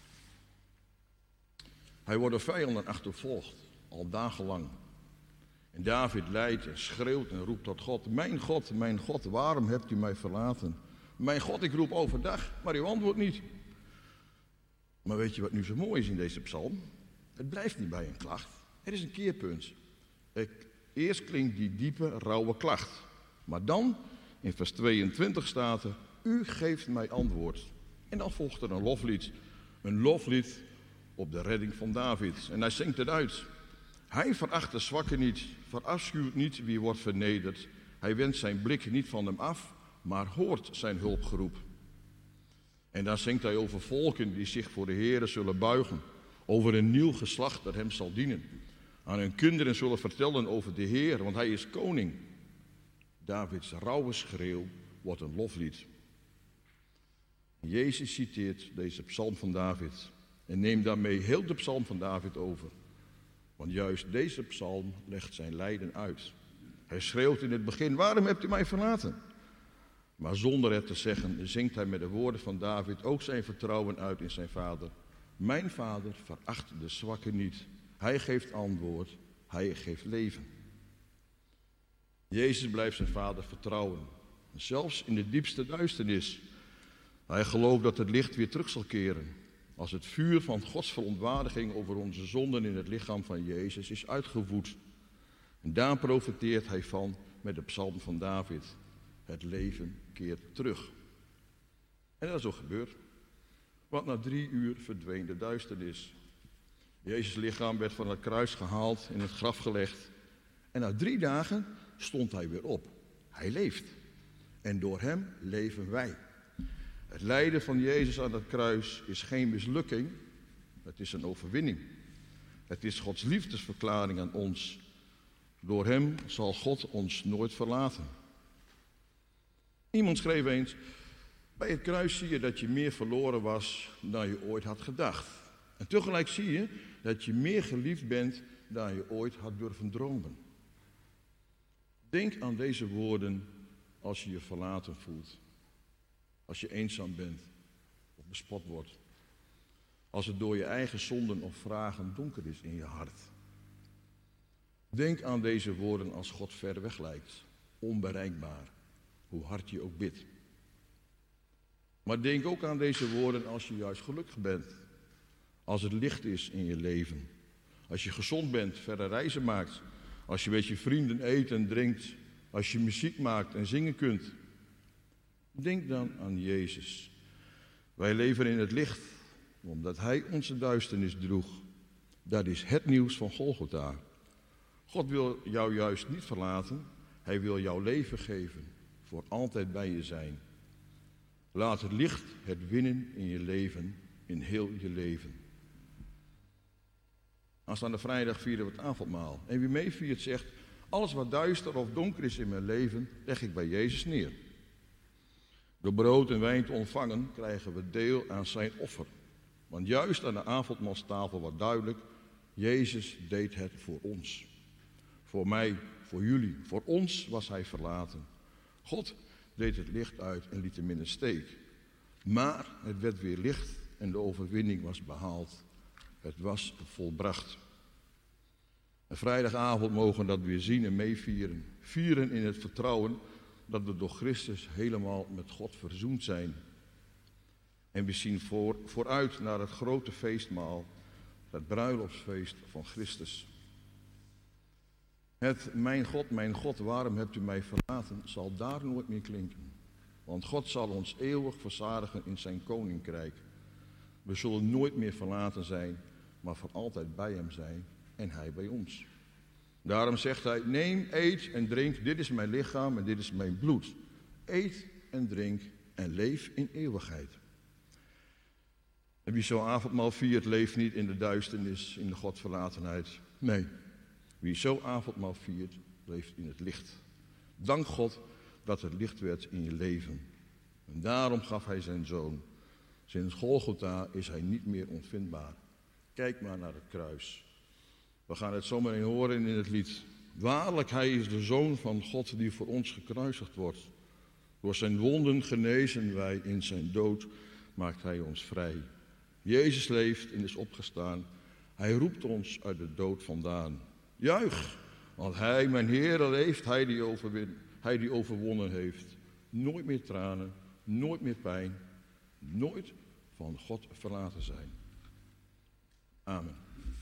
Hij wordt door vijanden achtervolgd, al dagenlang. En David lijdt en schreeuwt en roept tot God. Mijn God, waarom hebt u mij verlaten? Mijn God, ik roep overdag, maar u antwoordt niet. Maar weet je wat nu zo mooi is in deze psalm? Het blijft niet bij een klacht. Er is een keerpunt. Eerst klinkt die diepe, rauwe klacht. Maar dan, in vers 22 staat er, u geeft mij antwoord. En dan volgt er een loflied. Een loflied op de redding van David. En hij zingt het uit. Hij veracht de zwakke niet, verafschuwt niet wie wordt vernederd. Hij wendt zijn blik niet van hem af, maar hoort zijn hulpgeroep. En dan zingt hij over volken die zich voor de Heere zullen buigen. Over een nieuw geslacht dat hem zal dienen. Aan hun kinderen zullen vertellen over de Heer, want hij is koning. Davids rauwe schreeuw wordt een loflied. Jezus citeert deze psalm van David en neemt daarmee heel de psalm van David over. Want juist deze psalm legt zijn lijden uit. Hij schreeuwt in het begin, waarom hebt u mij verlaten? Maar zonder het te zeggen, zingt hij met de woorden van David ook zijn vertrouwen uit in zijn vader. Mijn vader veracht de zwakke niet. Hij geeft antwoord, hij geeft leven. Jezus blijft zijn vader vertrouwen. Zelfs in de diepste duisternis. Hij gelooft dat het licht weer terug zal keren. Als het vuur van Gods verontwaardiging over onze zonden in het lichaam van Jezus is uitgewoed. En daar profiteert hij van met de psalm van David. Het leven keert terug. En dat is ook gebeurd. Want na 3 uur verdween de duisternis. Jezus' lichaam werd van het kruis gehaald, in het graf gelegd. En na 3 dagen stond hij weer op. Hij leeft. En door hem leven wij. Het lijden van Jezus aan het kruis is geen mislukking, het is een overwinning. Het is Gods liefdesverklaring aan ons. Door hem zal God ons nooit verlaten. Iemand schreef eens, bij het kruis zie je dat je meer verloren was dan je ooit had gedacht. En tegelijk zie je dat je meer geliefd bent dan je ooit had durven dromen. Denk aan deze woorden als je je verlaten voelt. Als je eenzaam bent of bespot wordt. Als het door je eigen zonden of vragen donker is in je hart. Denk aan deze woorden als God ver weg lijkt. Onbereikbaar, hoe hard je ook bidt. Maar denk ook aan deze woorden als je juist gelukkig bent. Als het licht is in je leven. Als je gezond bent, verre reizen maakt. Als je met je vrienden eet en drinkt. Als je muziek maakt en zingen kunt. Denk dan aan Jezus. Wij leven in het licht, omdat Hij onze duisternis droeg. Dat is het nieuws van Golgotha. God wil jou juist niet verlaten. Hij wil jouw leven geven, voor altijd bij je zijn. Laat het licht het winnen in je leven, in heel je leven. Aanstaande vrijdag vieren we het avondmaal. En wie meeviert zegt, alles wat duister of donker is in mijn leven, leg ik bij Jezus neer. Door brood en wijn te ontvangen krijgen we deel aan zijn offer. Want juist aan de avondmaalstafel wordt duidelijk, Jezus deed het voor ons. Voor mij, voor jullie, voor ons was hij verlaten. God deed het licht uit en liet hem in de steek. Maar het werd weer licht en de overwinning was behaald. Het was volbracht. En vrijdagavond mogen we dat weer zien en meevieren. Vieren in het vertrouwen dat we door Christus helemaal met God verzoend zijn. En we zien vooruit naar het grote feestmaal, het bruiloftsfeest van Christus. Het mijn God, waarom hebt u mij verlaten, zal daar nooit meer klinken. Want God zal ons eeuwig verzadigen in zijn koninkrijk. We zullen nooit meer verlaten zijn, maar voor altijd bij hem zijn en hij bij ons. Daarom zegt hij, neem, eet en drink, dit is mijn lichaam en dit is mijn bloed. Eet en drink en leef in eeuwigheid. En wie zo'n avondmaal viert, leeft niet in de duisternis, in de godverlatenheid. Nee, wie zo'n avondmaal viert, leeft in het licht. Dank God dat het licht werd in je leven. En daarom gaf hij zijn zoon. Sinds Golgotha is hij niet meer onvindbaar. Kijk maar naar het kruis. We gaan het zometeen horen in het lied. Waarlijk, hij is de Zoon van God die voor ons gekruisigd wordt. Door zijn wonden genezen wij, in zijn dood maakt hij ons vrij. Jezus leeft en is opgestaan. Hij roept ons uit de dood vandaan. Juich, want hij, mijn Heere, leeft, hij die overwonnen heeft. Nooit meer tranen, nooit meer pijn, nooit van God verlaten zijn. Amen.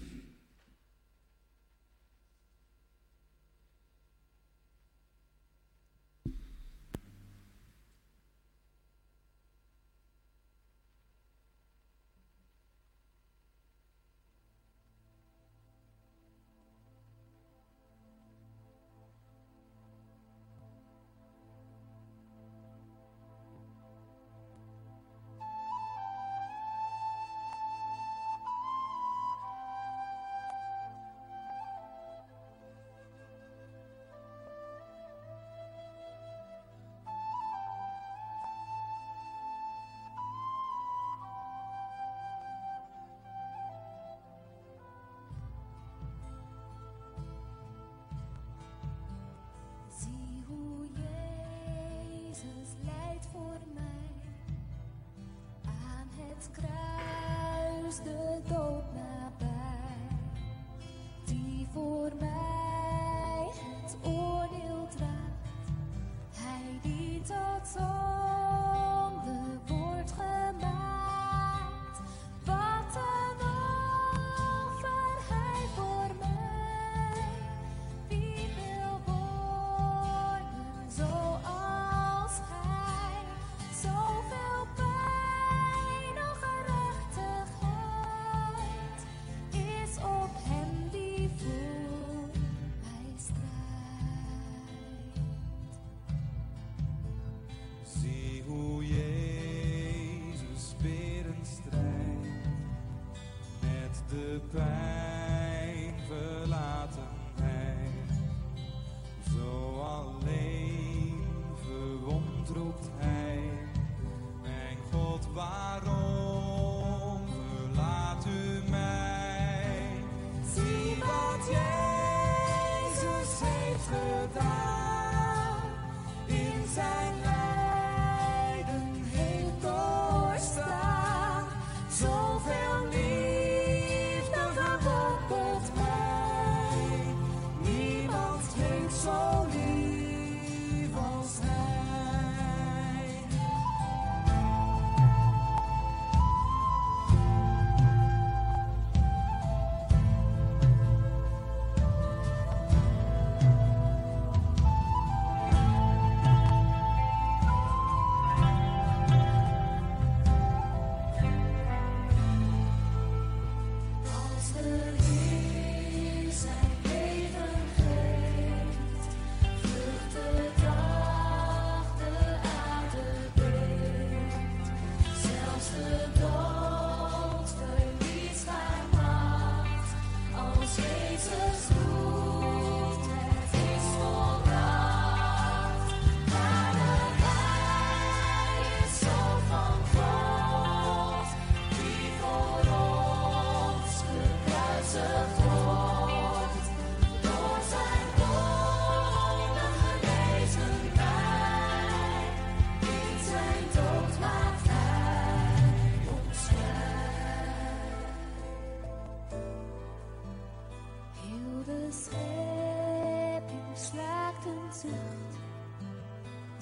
Zie hoe Jezus lijdt voor mij, aan het kruis de dood nabij, die voor mij het oordeel draagt, hij die tot zonde wordt gemaakt. Wat een offer hij voor mij, wie wil worden zoals hij, zoveel pijn, ongerechtigheid is op hem die voor mij strijdt. Zie hoe Jezus weer een strijd met de pijn verlatenheid. Zo alleen verwond roept hij, mijn God, waarom verlaat u mij? Zie wat Jezus heeft gedaan, in zijn lijden heeft doorstaan. Zoveel liefde verwondert mij, niemand heeft zo lief als hij.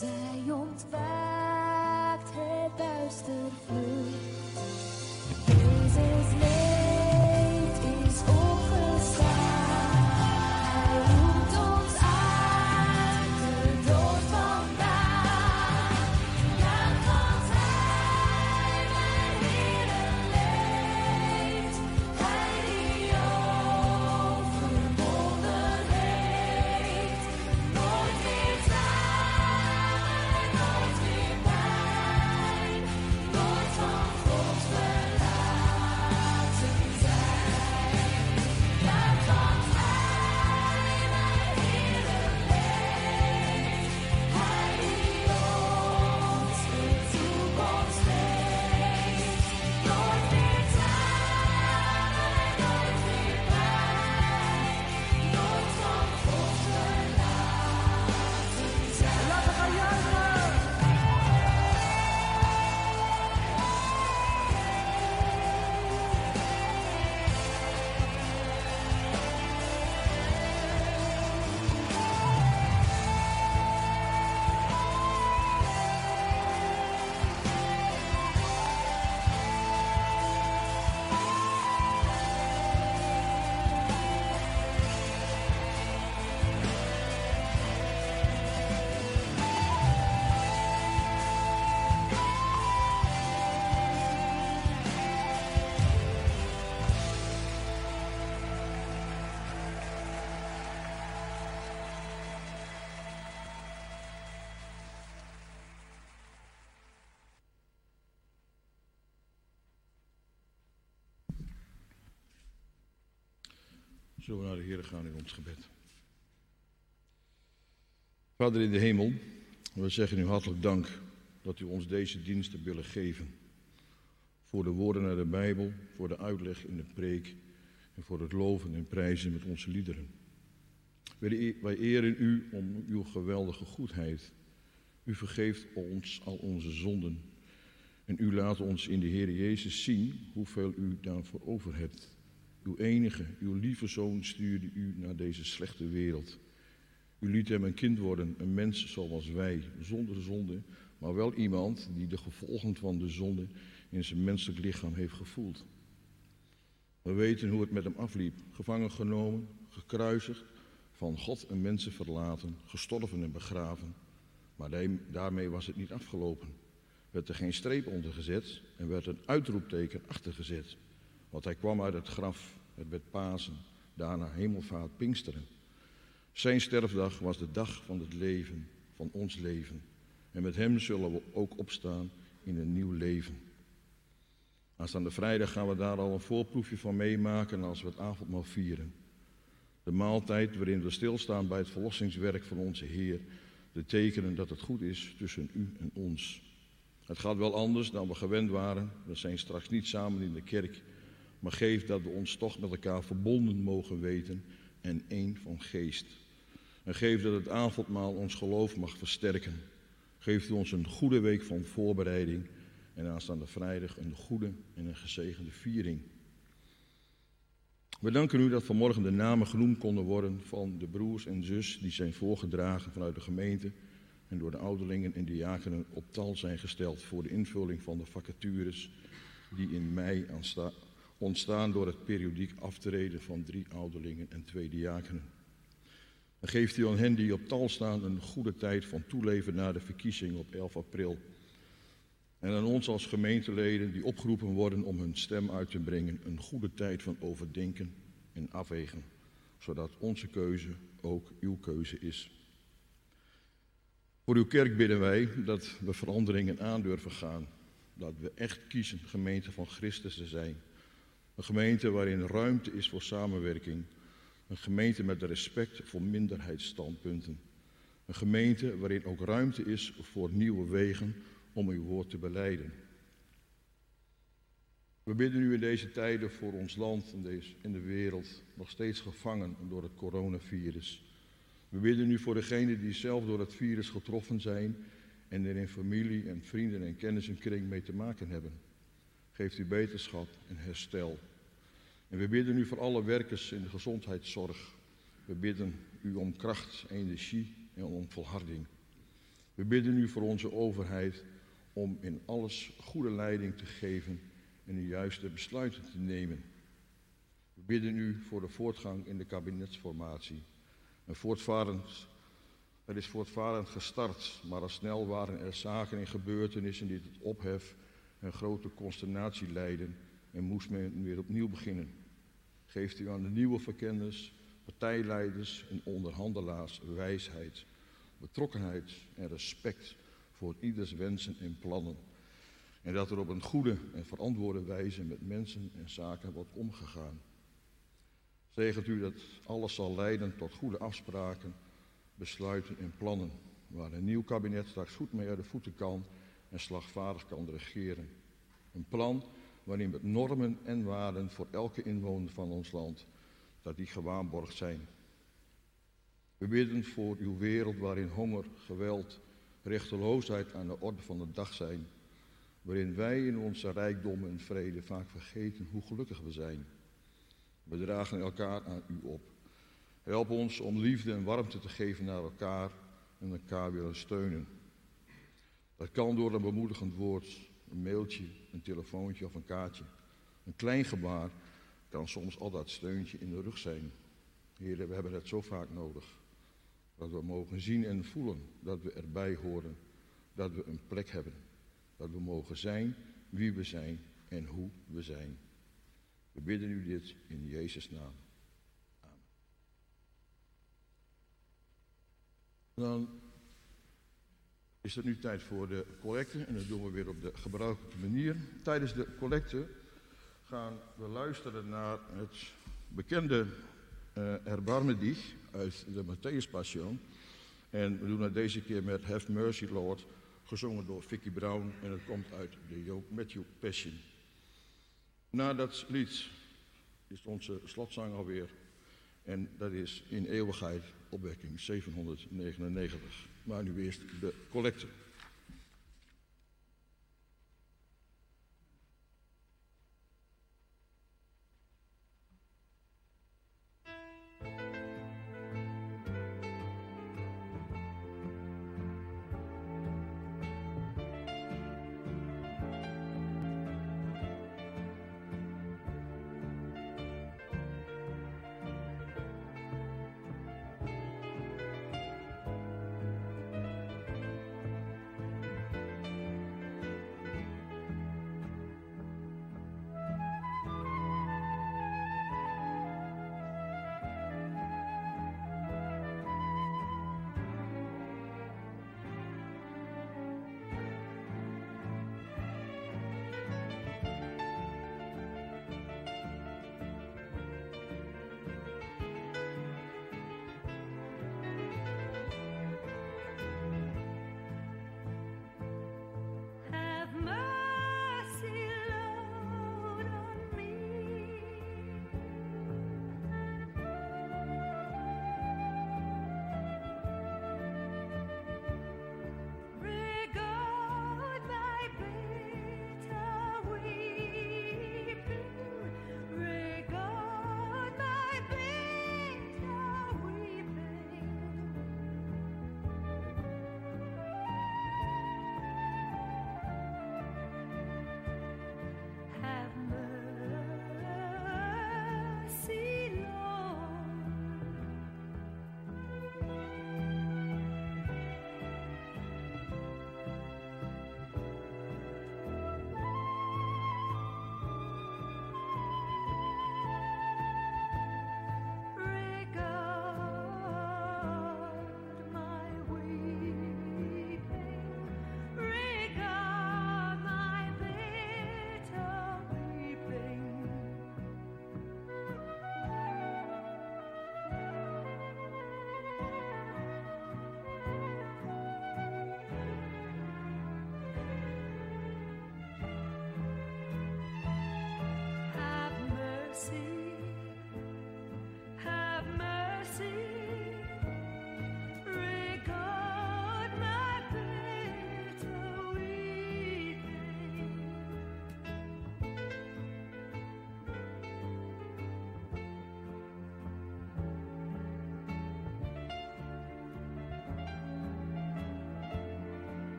Zij ontwaakt, het duister vlucht. Jezus leeft, is opgestaan. Hij roept ons uit de dood vandaan. Ja, want Hij, mijn Heere, leeft. Hij die overwonnen heeft. Nooit meer tranen, nooit meer pijn. Nooit van God verlaten zijn. Ja, want Hij, mijn Heere, leeft. Hij die ons de toekomst geeft. Nooit meer tranen, nooit meer pijn. Nooit van God verlaten zijn. Laten we gaan juichen! Zullen we naar de Heer gaan in ons gebed. Vader in de hemel, we zeggen u hartelijk dank dat u ons deze dienst hebt willen geven. Voor de woorden uit de Bijbel, voor de uitleg in de preek en voor het loven en prijzen met onze liederen. Wij eren u om uw geweldige goedheid. U vergeeft ons al onze zonden. En u laat ons in de Heer Jezus zien hoeveel u daarvoor over hebt. Uw enige, uw lieve Zoon stuurde u naar deze slechte wereld. U liet hem een kind worden, een mens zoals wij, zonder zonde, maar wel iemand die de gevolgen van de zonde in zijn menselijk lichaam heeft gevoeld. We weten hoe het met hem afliep, gevangen genomen, gekruisigd, van God en mensen verlaten, gestorven en begraven. Maar daarmee was het niet afgelopen. Werd er geen streep onder gezet en werd een uitroepteken achtergezet. Want hij kwam uit het graf, het werd Pasen, daarna hemelvaart, Pinksteren. Zijn sterfdag was de dag van het leven, van ons leven. En met hem zullen we ook opstaan in een nieuw leven. Aanstaande vrijdag gaan we daar al een voorproefje van meemaken als we het avondmaal vieren. De maaltijd waarin we stilstaan bij het verlossingswerk van onze Heer. De tekenen dat het goed is tussen u en ons. Het gaat wel anders dan we gewend waren. We zijn straks niet samen in de kerk. Maar geef dat we ons toch met elkaar verbonden mogen weten en één van geest. En geef dat het avondmaal ons geloof mag versterken. Geef ons een goede week van voorbereiding en aanstaande vrijdag een goede en een gezegende viering. We danken u dat vanmorgen de namen genoemd konden worden van de broers en zus die zijn voorgedragen vanuit de gemeente en door de ouderlingen en diakenen op tal zijn gesteld voor de invulling van de vacatures die in mei ontstaan door het periodiek aftreden van 3 ouderlingen en 2 diakenen. Dan geeft u aan hen die op tal staan een goede tijd van toeleven na de verkiezing op 11 april. En aan ons als gemeenteleden die opgeroepen worden om hun stem uit te brengen, een goede tijd van overdenken en afwegen, zodat onze keuze ook uw keuze is. Voor uw kerk bidden wij dat we veranderingen aan durven gaan, dat we echt kiezen gemeente van Christus te zijn. Een gemeente waarin ruimte is voor samenwerking. Een gemeente met respect voor minderheidsstandpunten. Een gemeente waarin ook ruimte is voor nieuwe wegen om uw woord te belijden. We bidden u in deze tijden voor ons land en de wereld, nog steeds gevangen door het coronavirus. We bidden u voor degenen die zelf door het virus getroffen zijn en er in familie en vrienden en kennissenkring mee te maken hebben. Geeft u beterschap en herstel. En we bidden u voor alle werkers in de gezondheidszorg. We bidden u om kracht, energie en om volharding. We bidden u voor onze overheid om in alles goede leiding te geven en de juiste besluiten te nemen. We bidden u voor de voortgang in de kabinetsformatie. Het is voortvarend gestart, maar al snel waren er zaken en gebeurtenissen die tot ophef en grote consternatie leidden en moest men weer opnieuw beginnen. Geeft u aan de nieuwe verkenners, partijleiders en onderhandelaars wijsheid, betrokkenheid en respect voor ieders wensen en plannen. En dat er op een goede en verantwoorde wijze met mensen en zaken wordt omgegaan. Zegent u dat alles zal leiden tot goede afspraken, besluiten en plannen, waar een nieuw kabinet straks goed mee uit de voeten kan en slagvaardig kan regeren. Een plan waarin met normen en waarden voor elke inwoner van ons land, dat die gewaarborgd zijn. We bidden voor uw wereld waarin honger, geweld, rechteloosheid aan de orde van de dag zijn, waarin wij in onze rijkdom en vrede vaak vergeten hoe gelukkig we zijn. We dragen elkaar aan u op. Help ons om liefde en warmte te geven naar elkaar en elkaar willen steunen. Dat kan door een bemoedigend woord, een mailtje, een telefoontje of een kaartje. Een klein gebaar kan soms al dat steuntje in de rug zijn. Heren, we hebben het zo vaak nodig. Dat we mogen zien en voelen dat we erbij horen, dat we een plek hebben. Dat we mogen zijn wie we zijn en hoe we zijn. We bidden u dit in Jezus' naam. Amen. Dan is het nu tijd voor de collecte en dat doen we weer op de gebruikelijke manier. Tijdens de collecte gaan we luisteren naar het bekende Erbarme dich uit de Matthäus-passion. En we doen het deze keer met Have Mercy Lord, gezongen door Vicky Brown en het komt uit de Joop Matthew Passion. Na dat lied is onze slotzang alweer en dat is In Eeuwigheid, opwekking 799. Maar nu eerst de collecte.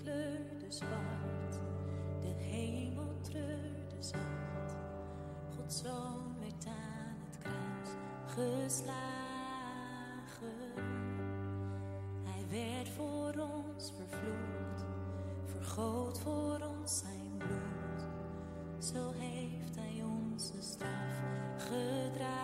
kleurde zwart, de hemel treurde zacht. Gods zoon werd aan het kruis geslagen. Hij werd voor ons vervloekt, vergoot voor ons zijn bloed. Zo heeft hij onze straf gedragen.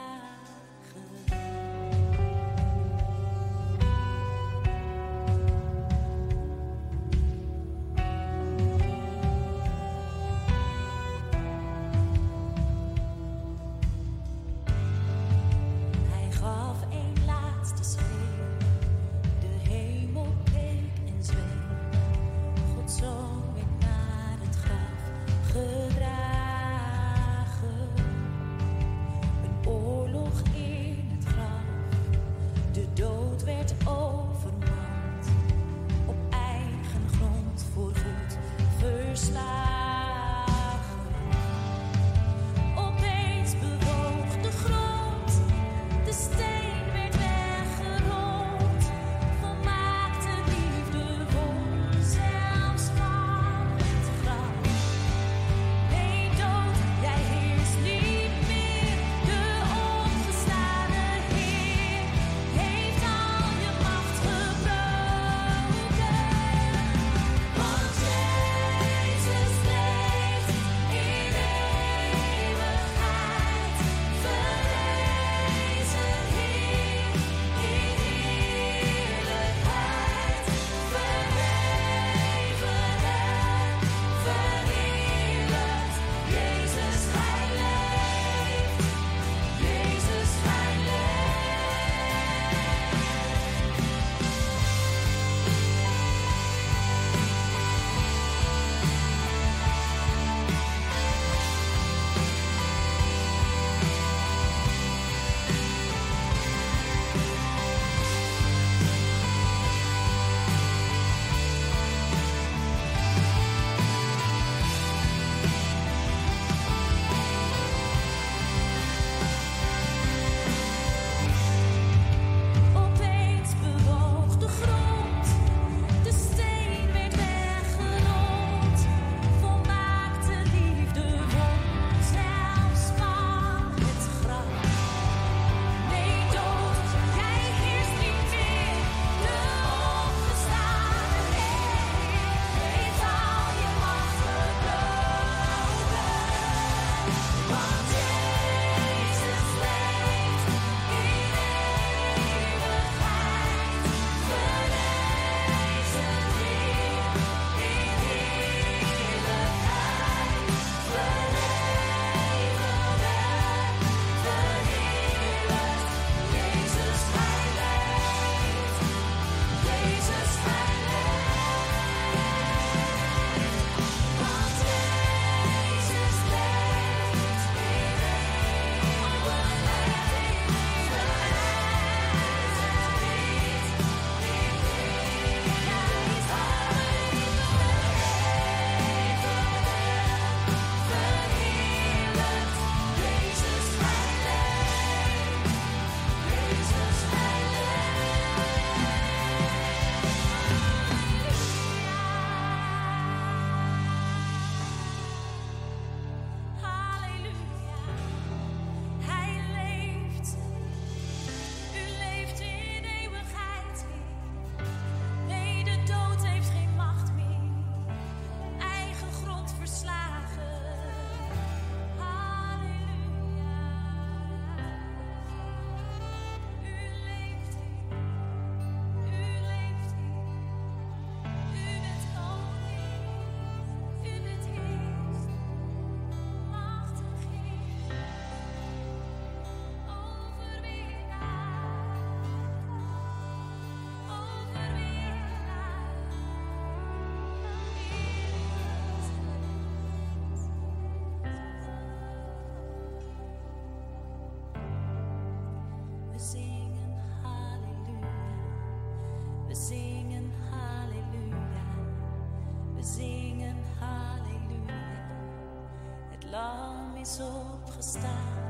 is opgestaan.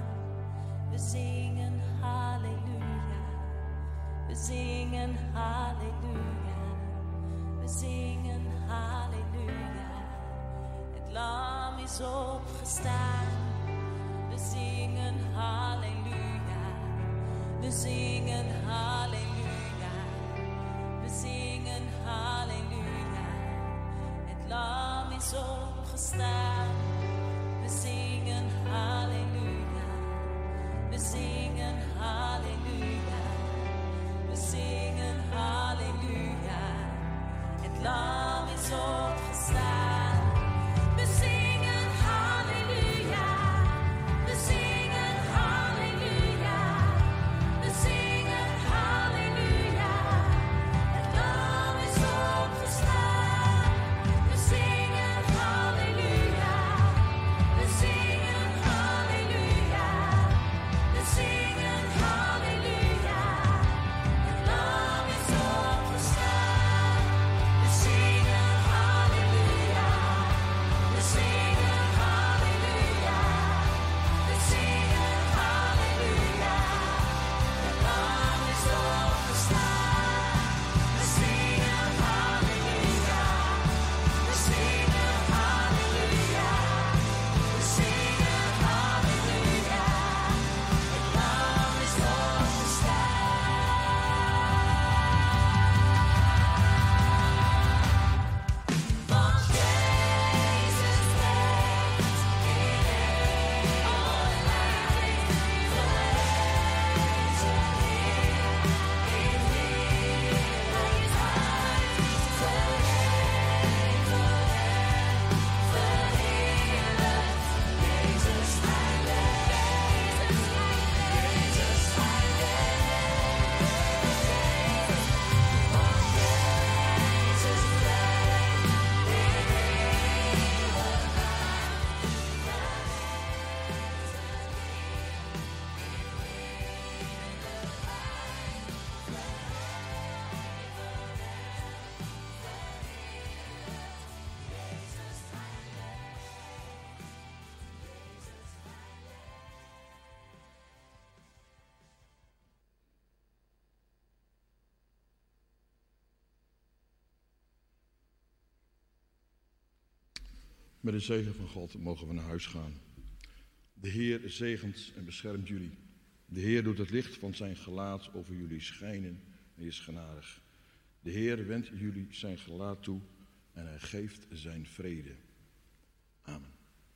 We zingen halleluja. We zingen halleluja. We zingen halleluja. Het lam is opgestaan. We zingen halleluja. We zingen halleluja. We zingen halleluja. Het lam is opgestaan. We zingen halleluja. We zingen halleluja. We zingen halleluja. Het lam is opgestaan. We zingen halleluja. We zingen halleluja. We zingen halleluja. Het lam is opgestaan. We zingen halleluja. We zingen halleluja. We zingen halleluja. Het lam is opgestaan. We zingen halleluja. We zingen halleluja. We zingen halleluja. Het lam is opgestaan. We zingen halleluja. We zingen halleluja. We zingen halleluja. Het lam is opgestaan. Want Jezus leeft in alle lijden. Verhezen Heer in heerlijkheid. Verheerlijkt Jezus hij leeft. Jezus hij leeft. Want Jezus leeft in Met de zegen van God mogen we naar huis gaan. De Heer zegent en beschermt jullie. De Heer doet het licht van zijn gelaat over jullie schijnen en is genadig. De Heer wendt jullie zijn gelaat toe en hij geeft zijn vrede. Amen.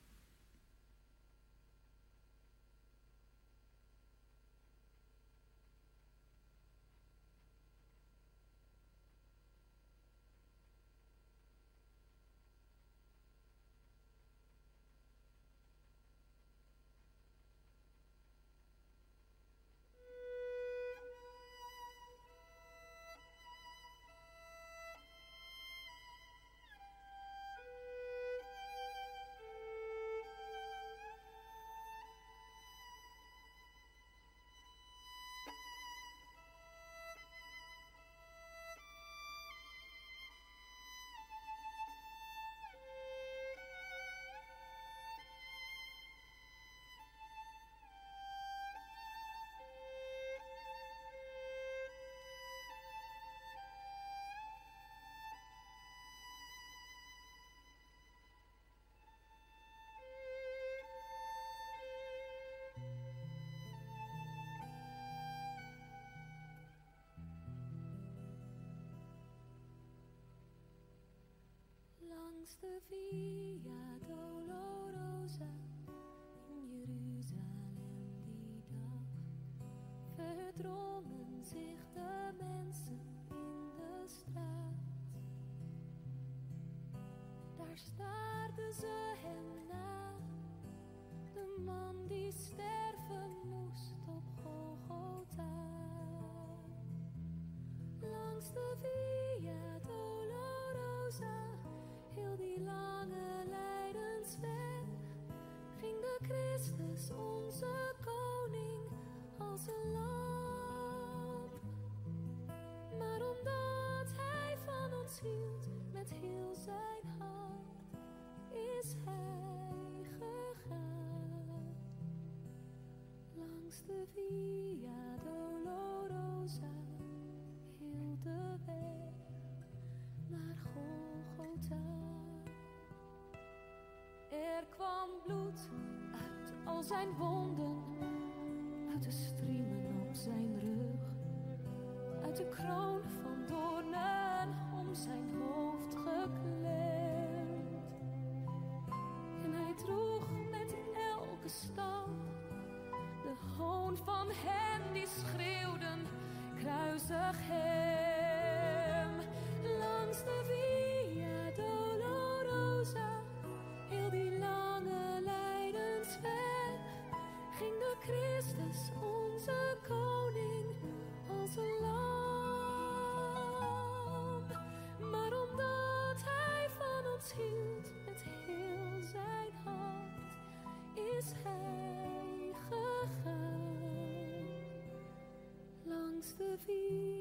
Langs de Via Dolorosa in Jeruzalem die dag verdrongen zich de mensen in de straat. Daar staarden ze hem na, de man die sterven moest op Golgotha. Langs de Via Dolorosa, heel die lange lijdensweg, ging de Christus, onze koning, als een lam. Maar omdat hij van ons hield, met heel zijn hart, is hij gegaan. Langs de Via Dolorosa, heel de weg naar Golgotha. Er kwam bloed uit al zijn wonden, uit de striemen op zijn rug, uit de kroon van doornen om zijn hoofd geklemd. En hij droeg met elke stap de hoon van hen die schreeuwden, kruisig hem. Langs de Via Dolorosa, heel die lange lijdensweg, ging de Christus, onze koning, als een lam. Maar omdat hij van ons hield met heel zijn hart, is hij gegaan langs de Via